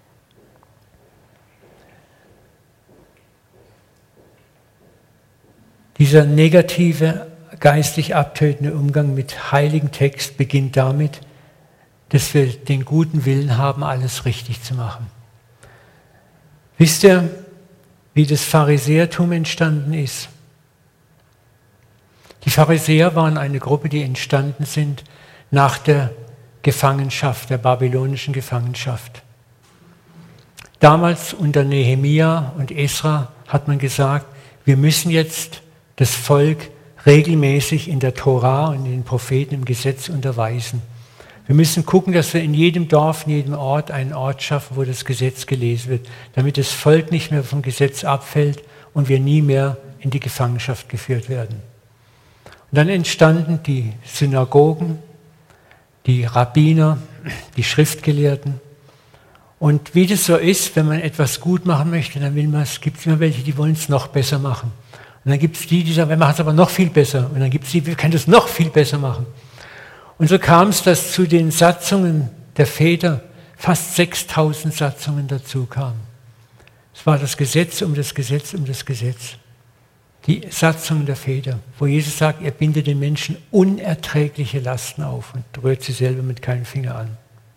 Dieser negative, geistig abtötende Umgang mit heiligen Text beginnt damit, dass wir den guten Willen haben, alles richtig zu machen. Wisst ihr, wie das Pharisäertum entstanden ist? Die Pharisäer waren eine Gruppe, die entstanden sind nach der Gefangenschaft, der babylonischen Gefangenschaft. Damals unter Nehemia und Esra hat man gesagt, wir müssen jetzt das Volk regelmäßig in der Tora und in den Propheten im Gesetz unterweisen. Wir müssen gucken, dass wir in jedem Dorf, in jedem Ort einen Ort schaffen, wo das Gesetz gelesen wird, damit das Volk nicht mehr vom Gesetz abfällt und wir nie mehr in die Gefangenschaft geführt werden. Und dann entstanden die Synagogen, die Rabbiner, die Schriftgelehrten. Und wie das so ist, wenn man etwas gut machen möchte, dann gibt es immer welche, die wollen es noch besser machen. Und dann gibt es die sagen, wir machen es aber noch viel besser. Und dann gibt es die, wir können es noch viel besser machen. Und so kam es, dass zu den Satzungen der Väter fast 6000 Satzungen dazu kamen. Es war das Gesetz um das Gesetz um das Gesetz. Die Satzungen der Väter, wo Jesus sagt, er bindet den Menschen unerträgliche Lasten auf und rührt sie selber mit keinem Finger an.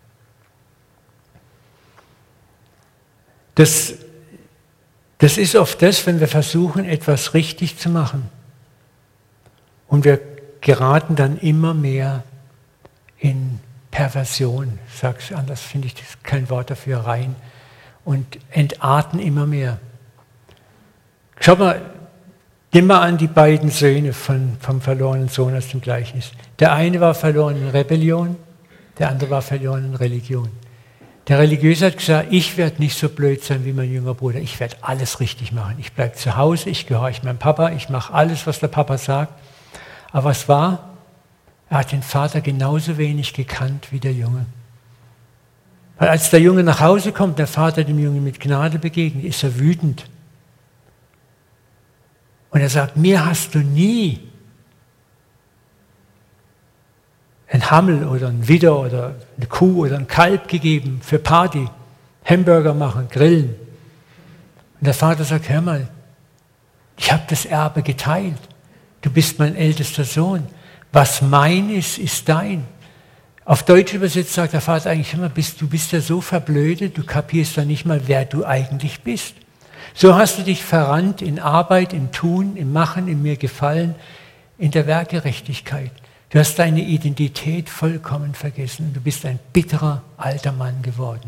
Das ist oft das, wenn wir versuchen, etwas richtig zu machen. Und wir geraten dann immer mehr in Perversion, ich sage es anders, finde ich das kein Wort dafür, rein, und entarten immer mehr. Schau mal, nimm mal an die beiden Söhne vom verlorenen Sohn aus dem Gleichnis. Der eine war verloren in Rebellion, der andere war verloren in Religion. Der Religiöse hat gesagt, ich werde nicht so blöd sein wie mein jüngerer Bruder, ich werde alles richtig machen. Ich bleibe zu Hause, ich gehorche meinem Papa, ich mache alles, was der Papa sagt. Aber was war? Er hat den Vater genauso wenig gekannt wie der Junge. Weil als der Junge nach Hause kommt, der Vater dem Jungen mit Gnade begegnet, ist er wütend. Und er sagt, mir hast du nie ein Hammel oder ein Widder oder eine Kuh oder ein Kalb gegeben für Party, Hamburger machen, grillen. Und der Vater sagt, hör mal, ich habe das Erbe geteilt. Du bist mein ältester Sohn. Was mein ist, ist dein. Auf Deutsch übersetzt sagt der Vater eigentlich immer, du bist ja so verblödet, du kapierst ja nicht mal, wer du eigentlich bist. So hast du dich verrannt in Arbeit, im Tun, im Machen, im mir Gefallen, in der Werkgerechtigkeit. Du hast deine Identität vollkommen vergessen. Du bist ein bitterer alter Mann geworden.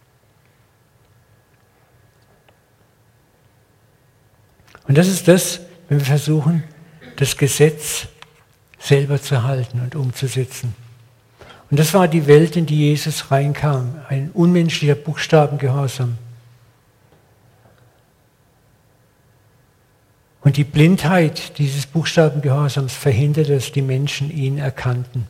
Und das ist das, wenn wir versuchen, das Gesetz selber zu halten und umzusetzen. Und das war die Welt, in die Jesus reinkam. Ein unmenschlicher Buchstabengehorsam. Und die Blindheit dieses Buchstabengehorsams verhinderte, dass die Menschen ihn erkannten.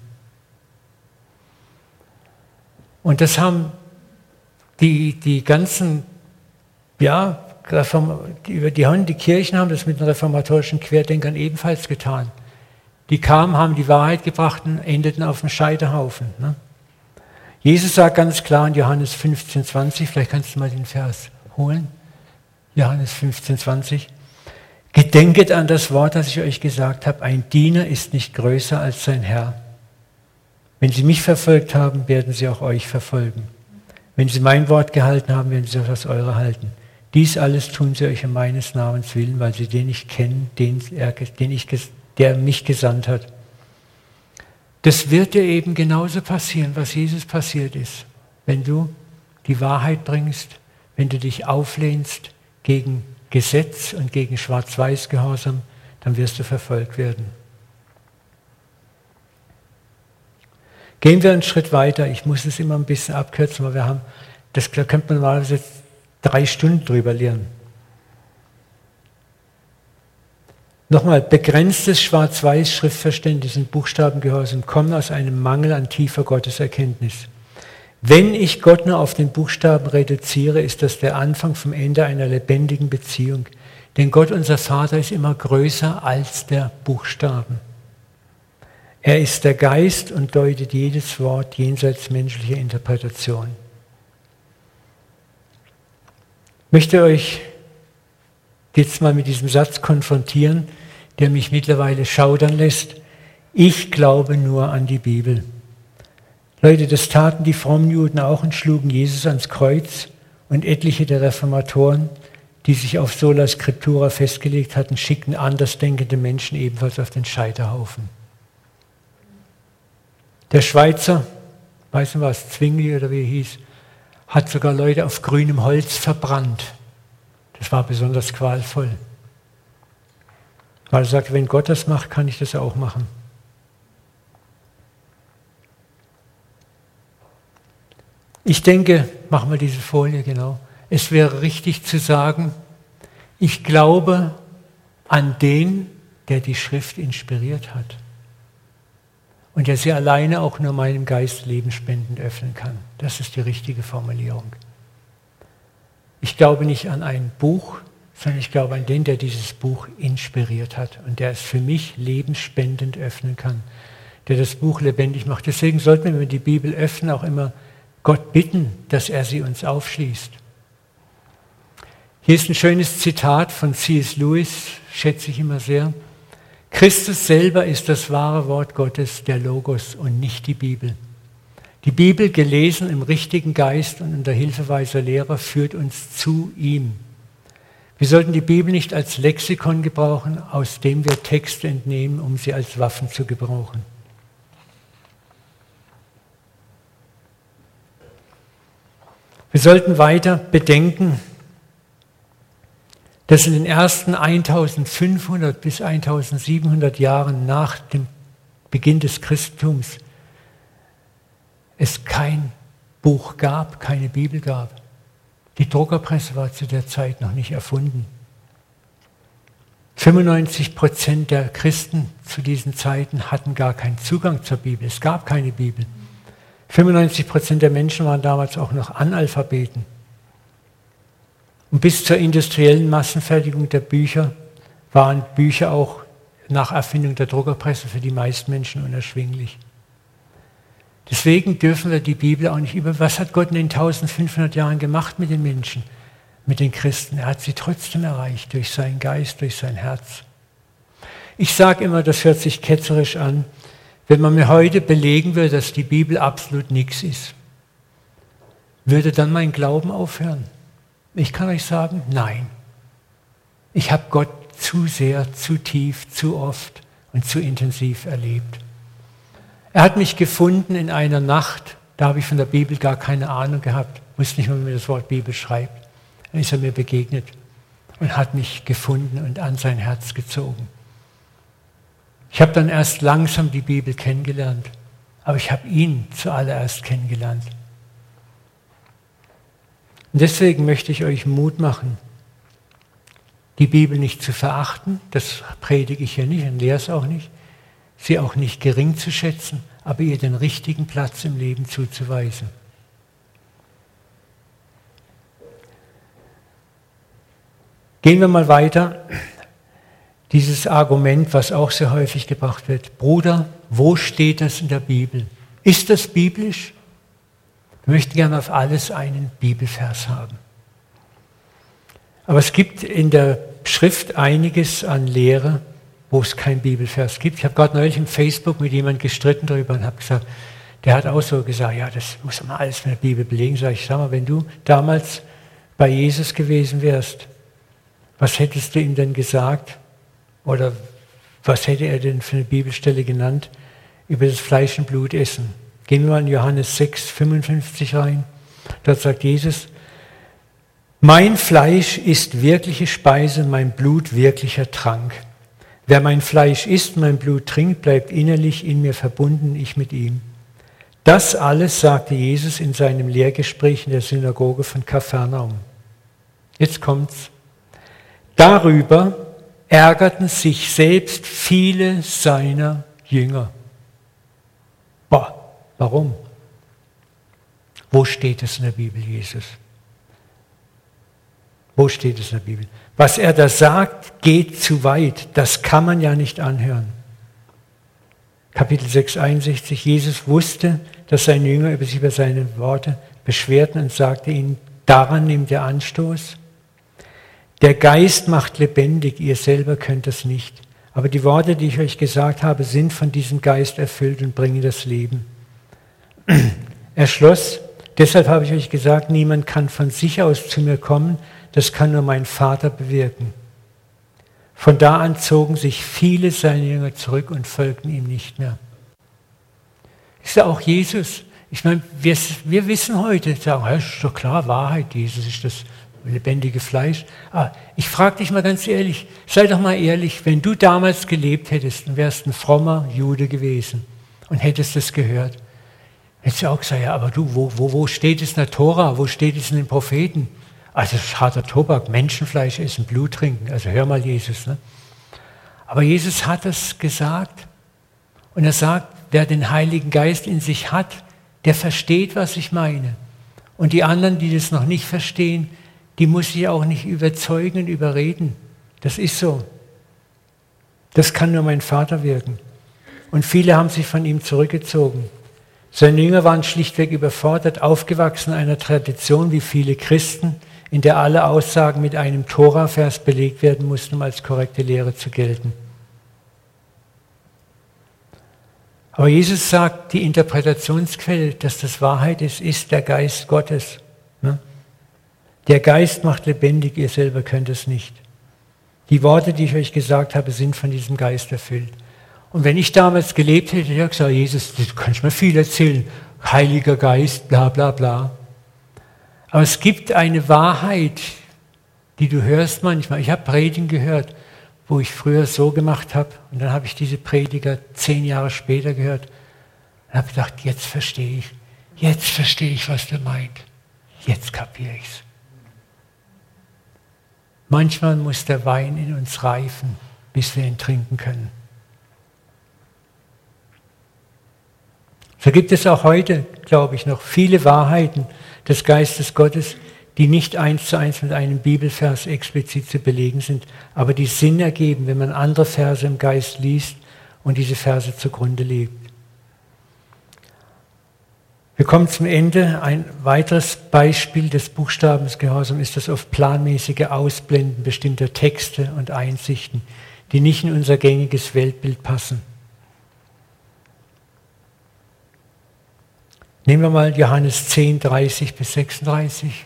Und das haben die ganzen, die Kirchen haben das mit den reformatorischen Querdenkern ebenfalls getan. Die kamen, haben die Wahrheit gebracht und endeten auf dem Scheiterhaufen. Ne? Jesus sagt ganz klar in Johannes 15,20, vielleicht kannst du mal den Vers holen, Johannes 15,20, Gedenket an das Wort, das ich euch gesagt habe, ein Diener ist nicht größer als sein Herr. Wenn sie mich verfolgt haben, werden sie auch euch verfolgen. Wenn sie mein Wort gehalten haben, werden sie auch das eure halten. Dies alles tun sie euch um meines Namens willen, weil sie den nicht kennen, der mich gesandt hat. Das wird dir eben genauso passieren, was Jesus passiert ist. Wenn du die Wahrheit bringst, wenn du dich auflehnst gegen Gesetz und gegen Schwarz-Weiß-Gehorsam, dann wirst du verfolgt werden. Gehen wir einen Schritt weiter. Ich muss es immer ein bisschen abkürzen, weil da könnte man normalerweise jetzt 3 Stunden drüber lernen. Nochmal, begrenztes Schwarz-Weiß-Schriftverständnis und Buchstabengehorsam kommen aus einem Mangel an tiefer Gotteserkenntnis. Wenn ich Gott nur auf den Buchstaben reduziere, ist das der Anfang vom Ende einer lebendigen Beziehung. Denn Gott, unser Vater, ist immer größer als der Buchstaben. Er ist der Geist und deutet jedes Wort jenseits menschlicher Interpretation. Ich möchte euch jetzt mal mit diesem Satz konfrontieren, der mich mittlerweile schaudern lässt. Ich glaube nur an die Bibel. Leute, das taten die frommen Juden auch und schlugen Jesus ans Kreuz, und etliche der Reformatoren, die sich auf Sola Scriptura festgelegt hatten, schickten andersdenkende Menschen ebenfalls auf den Scheiterhaufen. Der Schweizer, weiß nicht was, Zwingli oder wie er hieß, hat sogar Leute auf grünem Holz verbrannt. Das war besonders qualvoll. Weil er sagt, wenn Gott das macht, kann ich das auch machen. Ich denke, machen wir diese Folie genau, es wäre richtig zu sagen, ich glaube an den, der die Schrift inspiriert hat und der sie alleine auch nur meinem Geist lebensspendend öffnen kann. Das ist die richtige Formulierung. Ich glaube nicht an ein Buch, sondern ich glaube an den, der dieses Buch inspiriert hat und der es für mich lebensspendend öffnen kann, der das Buch lebendig macht. Deswegen sollten wir, wenn wir die Bibel öffnen, auch immer Gott bitten, dass er sie uns aufschließt. Hier ist ein schönes Zitat von C.S. Lewis, schätze ich immer sehr. Christus selber ist das wahre Wort Gottes, der Logos, und nicht die Bibel. Die Bibel, gelesen im richtigen Geist und unter Hilfe weiser Lehrer, führt uns zu ihm. Wir sollten die Bibel nicht als Lexikon gebrauchen, aus dem wir Texte entnehmen, um sie als Waffen zu gebrauchen. Wir sollten weiter bedenken, dass in den ersten 1500 bis 1700 Jahren nach dem Beginn des Christentums es kein Buch gab, keine Bibel gab. Die Druckerpresse war zu der Zeit noch nicht erfunden. 95% der Christen zu diesen Zeiten hatten gar keinen Zugang zur Bibel. Es gab keine Bibel. 95% der Menschen waren damals auch noch Analphabeten. Und bis zur industriellen Massenfertigung der Bücher waren Bücher auch nach Erfindung der Druckerpresse für die meisten Menschen unerschwinglich. Deswegen dürfen wir die Bibel auch nicht über. Was hat Gott in den 1500 Jahren gemacht mit den Menschen, mit den Christen? Er hat sie trotzdem erreicht, durch seinen Geist, durch sein Herz. Ich sage immer, das hört sich ketzerisch an, wenn man mir heute belegen würde, dass die Bibel absolut nichts ist, würde dann mein Glauben aufhören? Ich kann euch sagen, nein. Ich habe Gott zu sehr, zu tief, zu oft und zu intensiv erlebt. Er hat mich gefunden in einer Nacht, da habe ich von der Bibel gar keine Ahnung gehabt, wusste nicht mal, wie man das Wort Bibel schreibt. Dann ist er mir begegnet und hat mich gefunden und an sein Herz gezogen. Ich habe dann erst langsam die Bibel kennengelernt, aber ich habe ihn zuallererst kennengelernt. Und deswegen möchte ich euch Mut machen, die Bibel nicht zu verachten, das predige ich hier nicht und lehre es auch nicht, sie auch nicht gering zu schätzen, aber ihr den richtigen Platz im Leben zuzuweisen. Gehen wir mal weiter. Dieses Argument, was auch sehr häufig gebracht wird, Bruder, wo steht das in der Bibel? Ist das biblisch? Wir möchten gerne auf alles einen Bibelvers haben. Aber es gibt in der Schrift einiges an Lehre, wo es keinen Bibelvers gibt. Ich habe gerade neulich im Facebook mit jemandem gestritten darüber und habe gesagt, der hat auch so gesagt, ja, das muss man alles mit der Bibel belegen. Sag mal, wenn du damals bei Jesus gewesen wärst, was hättest du ihm denn gesagt? Oder was hätte er denn für eine Bibelstelle genannt über das Fleisch und Blut essen? Gehen wir mal in Johannes 6, 55 rein. Dort sagt Jesus, mein Fleisch ist wirkliche Speise, mein Blut wirklicher Trank. Wer mein Fleisch isst, mein Blut trinkt, bleibt innerlich in mir verbunden, ich mit ihm. Das alles sagte Jesus in seinem Lehrgespräch in der Synagoge von Kapharnaum. Jetzt kommt's. Darüber ärgerten sich selbst viele seiner Jünger. Warum? Wo steht es in der Bibel, Jesus? Wo steht es in der Bibel? Was er da sagt, geht zu weit. Das kann man ja nicht anhören. Kapitel 6, 61. Jesus wusste, dass seine Jünger sich über seine Worte beschwerten und sagte ihnen, daran nimmt er Anstoß. Der Geist macht lebendig, ihr selber könnt es nicht. Aber die Worte, die ich euch gesagt habe, sind von diesem Geist erfüllt und bringen das Leben. Er schloss, deshalb habe ich euch gesagt, niemand kann von sich aus zu mir kommen, das kann nur mein Vater bewirken. Von da an zogen sich viele seiner Jünger zurück und folgten ihm nicht mehr. Ist ja auch Jesus. Ich meine, wir wissen heute, sagen, ja, ist doch klar, Wahrheit, Jesus ist das lebendige Fleisch. Aber ich frage dich mal ganz ehrlich, sei doch mal ehrlich, wenn du damals gelebt hättest und wärst ein frommer Jude gewesen und hättest das gehört, hättest du auch gesagt, ja, aber du, wo steht es in der Tora, wo steht es in den Propheten? Also das ist harter Tobak, Menschenfleisch essen, Blut trinken, also hör mal Jesus. Ne? Aber Jesus hat es gesagt und er sagt, wer den Heiligen Geist in sich hat, der versteht, was ich meine. Und die anderen, die das noch nicht verstehen, die muss ich auch nicht überzeugen und überreden. Das ist so. Das kann nur mein Vater wirken. Und viele haben sich von ihm zurückgezogen. Seine Jünger waren schlichtweg überfordert, aufgewachsen in einer Tradition wie viele Christen, in der alle Aussagen mit einem Tora-Vers belegt werden mussten, um als korrekte Lehre zu gelten. Aber Jesus sagt, die Interpretationsquelle, dass das Wahrheit ist, ist der Geist Gottes. Ne? Der Geist macht lebendig, ihr selber könnt es nicht. Die Worte, die ich euch gesagt habe, sind von diesem Geist erfüllt. Und wenn ich damals gelebt hätte, hätte ich gesagt, Jesus, du kannst mir viel erzählen, Heiliger Geist, bla bla bla. Aber es gibt eine Wahrheit, die du hörst manchmal. Ich habe Predigen gehört, wo ich früher so gemacht habe und dann habe ich diese Prediger 10 Jahre später gehört und habe gedacht, jetzt verstehe ich, was der meint. Jetzt kapiere ich es. Manchmal muss der Wein in uns reifen, bis wir ihn trinken können. So gibt es auch heute, glaube ich, noch viele Wahrheiten des Geistes Gottes, die nicht 1:1 mit einem Bibelvers explizit zu belegen sind, aber die Sinn ergeben, wenn man andere Verse im Geist liest und diese Verse zugrunde legt. Wir kommen zum Ende. Ein weiteres Beispiel des Buchstabensgehorsams ist das oft planmäßige Ausblenden bestimmter Texte und Einsichten, die nicht in unser gängiges Weltbild passen. Nehmen wir mal Johannes 10, 30 bis 36.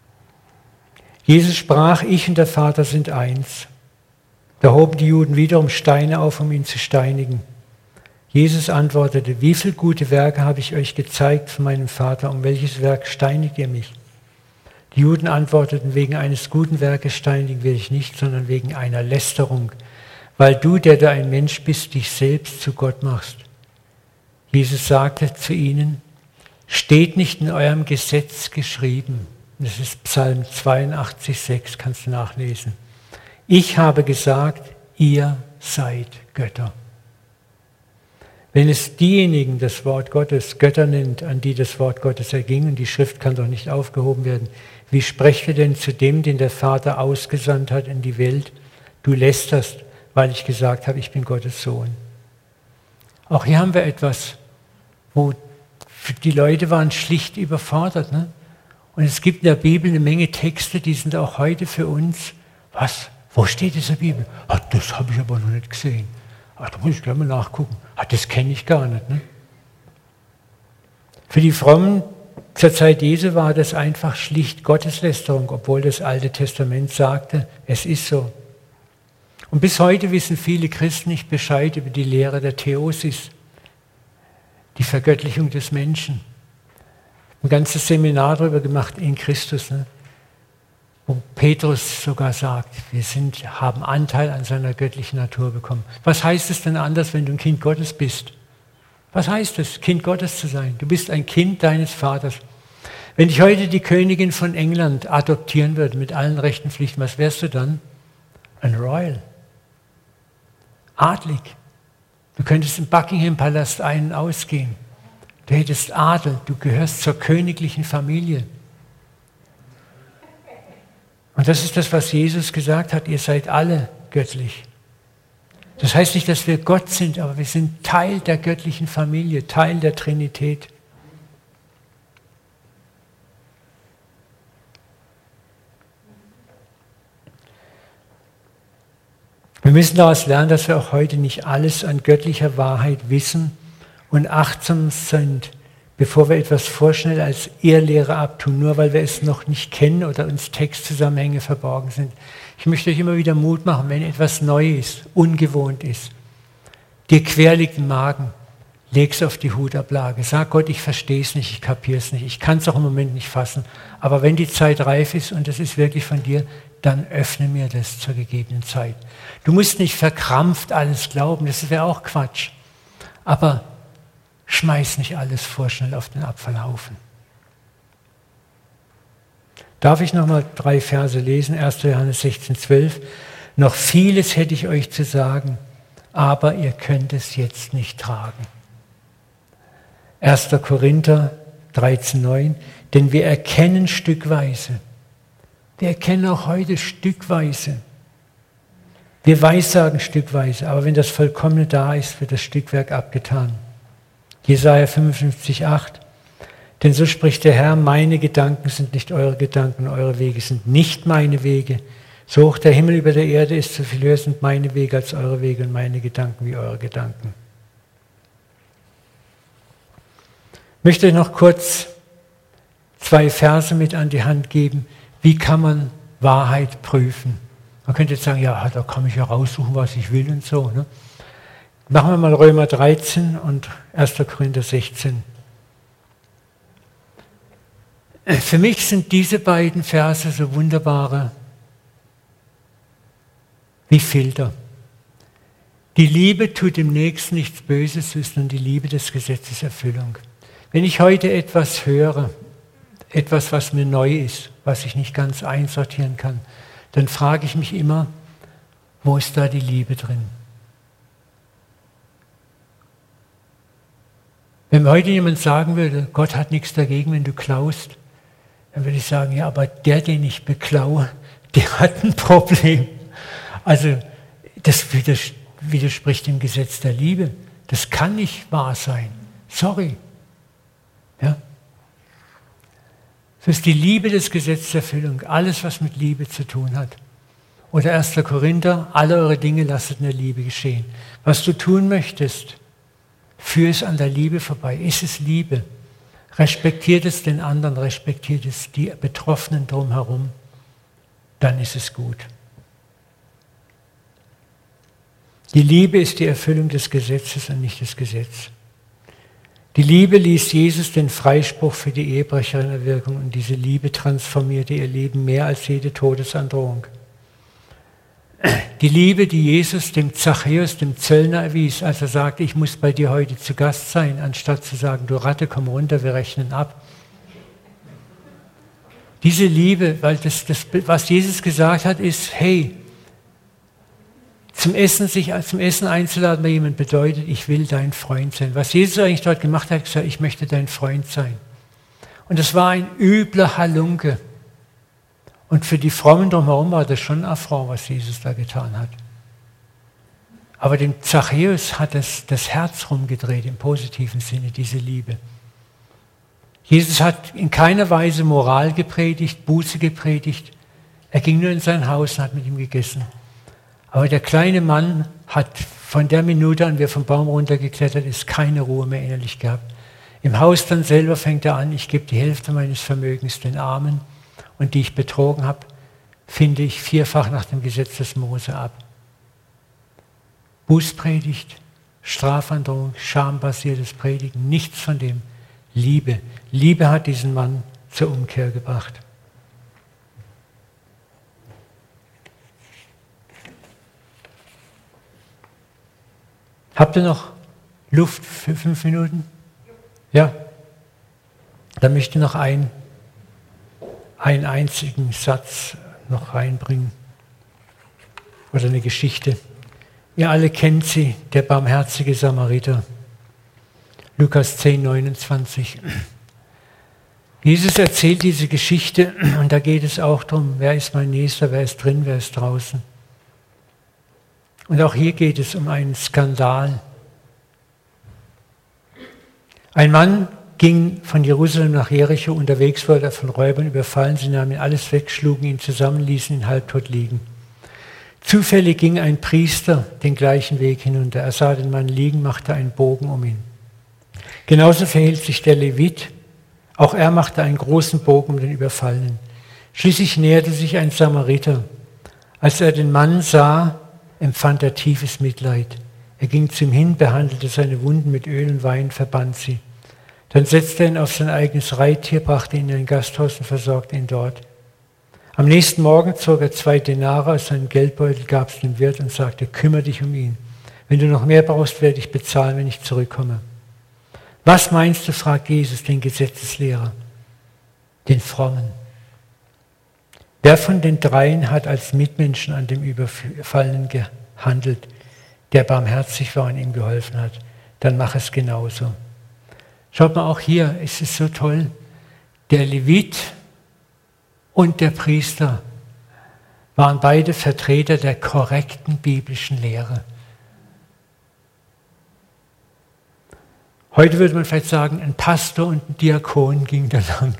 Jesus sprach, ich und der Vater sind eins. Da hoben die Juden wiederum Steine auf, um ihn zu steinigen. Jesus antwortete, wie viele gute Werke habe ich euch gezeigt von meinem Vater, um welches Werk steinigt ihr mich? Die Juden antworteten, wegen eines guten Werkes steinigen wir dich nicht, sondern wegen einer Lästerung, weil du, der du ein Mensch bist, dich selbst zu Gott machst. Jesus sagte zu ihnen, steht nicht in eurem Gesetz geschrieben, das ist Psalm 82, 6, kannst du nachlesen. Ich habe gesagt, ihr seid Götter. Wenn es diejenigen das Wort Gottes Götter nennt, an die das Wort Gottes erging, und die Schrift kann doch nicht aufgehoben werden, wie sprechen wir denn zu dem, den der Vater ausgesandt hat in die Welt? Du lästerst, weil ich gesagt habe, ich bin Gottes Sohn. Auch hier haben wir etwas, wo die Leute waren schlicht überfordert. Ne? Und es gibt in der Bibel eine Menge Texte, die sind auch heute für uns. Was? Wo steht es in der Bibel? Ach, das habe ich aber noch nicht gesehen. Ach, da muss ich gleich mal nachgucken. Ach, das kenne ich gar nicht. Ne? Für die Frommen zur Zeit Jesu war das einfach schlicht Gotteslästerung, obwohl das Alte Testament sagte, es ist so. Und bis heute wissen viele Christen nicht Bescheid über die Lehre der Theosis, die Vergöttlichung des Menschen. Ein ganzes Seminar darüber gemacht in Christus, ne? Wo Petrus sogar sagt, wir haben Anteil an seiner göttlichen Natur bekommen. Was heißt es denn anders, wenn du ein Kind Gottes bist? Was heißt es, Kind Gottes zu sein? Du bist ein Kind deines Vaters. Wenn dich heute die Königin von England adoptieren würde mit allen Rechten und Pflichten, was wärst du dann? Ein Royal. Adlig. Du könntest im Buckingham-Palast ein- und ausgehen. Du hättest Adel, du gehörst zur königlichen Familie. Und das ist das, was Jesus gesagt hat, ihr seid alle göttlich. Das heißt nicht, dass wir Gott sind, aber wir sind Teil der göttlichen Familie, Teil der Trinität. Wir müssen daraus lernen, dass wir auch heute nicht alles an göttlicher Wahrheit wissen und achtsam sind, bevor wir etwas vorschnell als Irrlehre abtun, nur weil wir es noch nicht kennen oder uns Textzusammenhänge verborgen sind. Ich möchte euch immer wieder Mut machen, wenn etwas neu ist, ungewohnt ist, dir quer liegt im Magen, leg es auf die Hutablage. Sag Gott, ich verstehe es nicht, ich kapiere es nicht, ich kann es auch im Moment nicht fassen. Aber wenn die Zeit reif ist und es ist wirklich von dir, dann öffne mir das zur gegebenen Zeit. Du musst nicht verkrampft alles glauben, das wäre auch Quatsch. Aber schmeiß nicht alles vorschnell auf den Abfallhaufen. Darf ich nochmal 3 Verse lesen? 1. Johannes 16,12. Noch vieles hätte ich euch zu sagen, aber ihr könnt es jetzt nicht tragen. 1. Korinther 13,9. Denn wir erkennen stückweise. Wir erkennen auch heute stückweise. Wir weissagen stückweise, aber wenn das Vollkommene da ist, wird das Stückwerk abgetan. Jesaja 55,8. Denn so spricht der Herr, meine Gedanken sind nicht eure Gedanken, eure Wege sind nicht meine Wege. So hoch der Himmel über der Erde ist, so viel höher sind meine Wege als eure Wege und meine Gedanken wie eure Gedanken. Ich möchte euch noch kurz 2 Verse mit an die Hand geben. Wie kann man Wahrheit prüfen? Man könnte jetzt sagen, ja, da kann ich ja raussuchen, was ich will und so. Ne? Machen wir mal Römer 13 und 1. Korinther 16. Für mich sind diese beiden Verse so wunderbare wie Filter. Die Liebe tut dem Nächsten nichts Böses, sondern die Liebe des Gesetzes Erfüllung. Wenn ich heute etwas höre, etwas, was mir neu ist, was ich nicht ganz einsortieren kann, dann frage ich mich immer, wo ist da die Liebe drin? Wenn mir heute jemand sagen würde, Gott hat nichts dagegen, wenn du klaust, dann würde ich sagen, ja, aber der, den ich beklaue, der hat ein Problem. Also das widerspricht dem Gesetz der Liebe. Das kann nicht wahr sein. Sorry. Ja? Das ist die Liebe des Gesetzes der Erfüllung, alles, was mit Liebe zu tun hat. Oder 1. Korinther, alle eure Dinge lasset in der Liebe geschehen. Was du tun möchtest, führ es an der Liebe vorbei. Ist es Liebe? Respektiert es den anderen, respektiert es die Betroffenen drumherum, dann ist es gut. Die Liebe ist die Erfüllung des Gesetzes und nicht das Gesetz. Die Liebe ließ Jesus den Freispruch für die Ehebrecherin erwirken und diese Liebe transformierte ihr Leben mehr als jede Todesandrohung. Die Liebe, die Jesus dem Zachäus, dem Zöllner erwies, als er sagte, ich muss bei dir heute zu Gast sein, anstatt zu sagen, du Ratte, komm runter, wir rechnen ab. Diese Liebe, weil das, was Jesus gesagt hat, ist, hey, sich zum Essen einzuladen bei jemandem bedeutet, ich will dein Freund sein. Was Jesus eigentlich dort gemacht hat, gesagt, ich möchte dein Freund sein. Und das war ein übler Halunke. Und für die Frommen drumherum war das schon Affront, was Jesus da getan hat. Aber dem Zachäus hat es das Herz rumgedreht, im positiven Sinne, diese Liebe. Jesus hat in keiner Weise Moral gepredigt, Buße gepredigt. Er ging nur in sein Haus und hat mit ihm gegessen. Aber der kleine Mann hat von der Minute an, wie er vom Baum runtergeklettert ist, keine Ruhe mehr innerlich gehabt. Im Haus dann selber fängt er an, ich gebe die Hälfte meines Vermögens den Armen und die ich betrogen habe, finde ich 4-fach nach dem Gesetz des Mose ab. Bußpredigt, Strafandrohung, schambasiertes Predigen, nichts von dem. Liebe. Liebe hat diesen Mann zur Umkehr gebracht. Habt ihr noch Luft für 5 Minuten? Ja? Dann möchte ich noch einen einzigen Satz noch reinbringen. Oder eine Geschichte. Ihr alle kennt sie, der barmherzige Samariter. Lukas 10, 29. Jesus erzählt diese Geschichte und da geht es auch darum, wer ist mein Nächster, wer ist drin, wer ist draußen. Und auch hier geht es um einen Skandal. Ein Mann ging von Jerusalem nach Jericho, unterwegs wurde er von Räubern überfallen, sie nahmen ihn alles weg, schlugen ihn zusammen, ließen ihn halbtot liegen. Zufällig ging ein Priester den gleichen Weg hinunter. Er sah den Mann liegen, machte einen Bogen um ihn. Genauso verhielt sich der Levit. Auch er machte einen großen Bogen um den Überfallenen. Schließlich näherte sich ein Samariter. Als er den Mann sah, empfand er tiefes Mitleid. Er ging zu ihm hin, behandelte seine Wunden mit Öl und Wein, verband sie. Dann setzte er ihn auf sein eigenes Reittier, brachte ihn in ein Gasthaus und versorgte ihn dort. Am nächsten Morgen zog er 2 Denare aus seinem Geldbeutel, gab es dem Wirt und sagte, kümmere dich um ihn. Wenn du noch mehr brauchst, werde ich bezahlen, wenn ich zurückkomme. Was meinst du, fragt Jesus den Gesetzeslehrer, den Frommen. Wer von den dreien hat als Mitmenschen an dem Überfallenen gehandelt, der barmherzig war und ihm geholfen hat? Dann mach es genauso. Schaut mal, auch hier ist es so toll. Der Levit und der Priester waren beide Vertreter der korrekten biblischen Lehre. Heute würde man vielleicht sagen, ein Pastor und ein Diakon gingen da lang.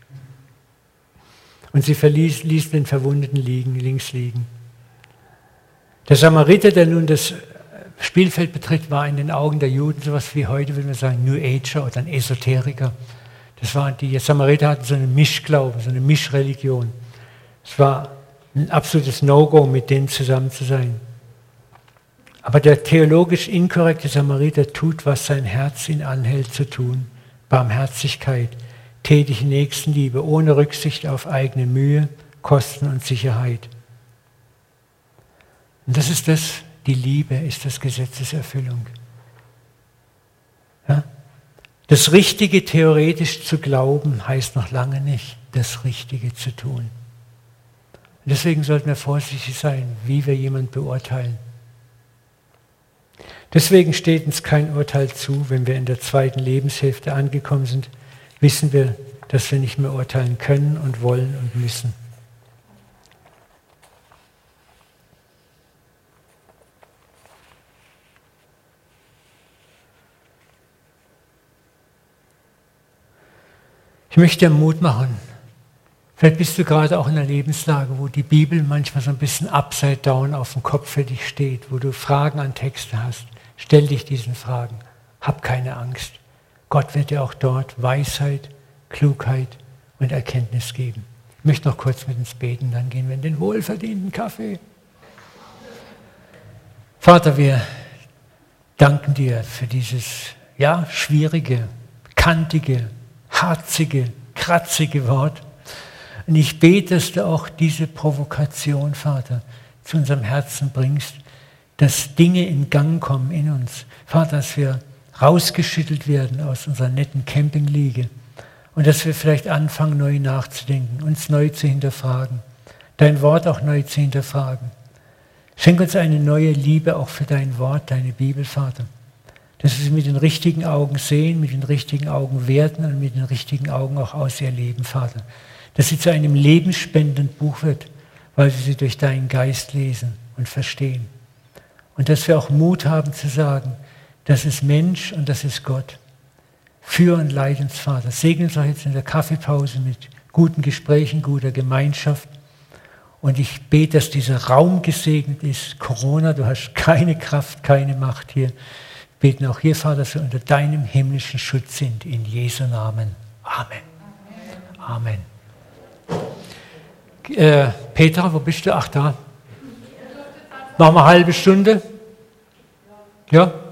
Und sie ließen den Verwundeten links liegen. Der Samariter, der nun das Spielfeld betritt, war in den Augen der Juden sowas wie heute, würde man sagen, New Ager oder ein Esoteriker. Die Samariter hatten so einen Mischglauben, so eine Mischreligion. Es war ein absolutes No-Go, mit denen zusammen zu sein. Aber der theologisch inkorrekte Samariter tut, was sein Herz ihn anhält zu tun. Barmherzigkeit, tätige Nächstenliebe, ohne Rücksicht auf eigene Mühe, Kosten und Sicherheit. Und das ist das, die Liebe ist das Gesetzeserfüllung. Ja? Das Richtige theoretisch zu glauben, heißt noch lange nicht, das Richtige zu tun. Und deswegen sollten wir vorsichtig sein, wie wir jemanden beurteilen. Deswegen steht uns kein Urteil zu, wenn wir in der 2. Lebenshälfte angekommen sind, wissen wir, dass wir nicht mehr urteilen können und wollen und müssen. Ich möchte dir Mut machen. Vielleicht bist du gerade auch in einer Lebenslage, wo die Bibel manchmal so ein bisschen upside down auf dem Kopf für dich steht, wo du Fragen an Texte hast. Stell dich diesen Fragen. Hab keine Angst. Gott wird dir auch dort Weisheit, Klugheit und Erkenntnis geben. Ich möchte noch kurz mit uns beten, dann gehen wir in den wohlverdienten Kaffee. Vater, wir danken dir für dieses schwierige, kantige, harzige, kratzige Wort. Und ich bete, dass du auch diese Provokation, Vater, zu unserem Herzen bringst, dass Dinge in Gang kommen in uns. Vater, dass wir rausgeschüttelt werden aus unserer netten Campingliege und dass wir vielleicht anfangen, neu nachzudenken, uns neu zu hinterfragen, dein Wort auch neu zu hinterfragen. Schenk uns eine neue Liebe auch für dein Wort, deine Bibel, Vater. Dass wir sie mit den richtigen Augen sehen, mit den richtigen Augen werten und mit den richtigen Augen auch auserleben, Vater. Dass sie zu einem lebensspendenden Buch wird, weil wir sie durch deinen Geist lesen und verstehen. Und dass wir auch Mut haben zu sagen, das ist Mensch und das ist Gott. Führ und leid uns, Vater. Segne uns auch jetzt in der Kaffeepause mit guten Gesprächen, guter Gemeinschaft. Und ich bete, dass dieser Raum gesegnet ist. Corona, du hast keine Kraft, keine Macht hier. Wir beten auch hier, Vater, dass wir unter deinem himmlischen Schutz sind. In Jesu Namen. Amen. Amen. Petra, wo bist du? Ach, da. Noch mal eine halbe Stunde? Ja?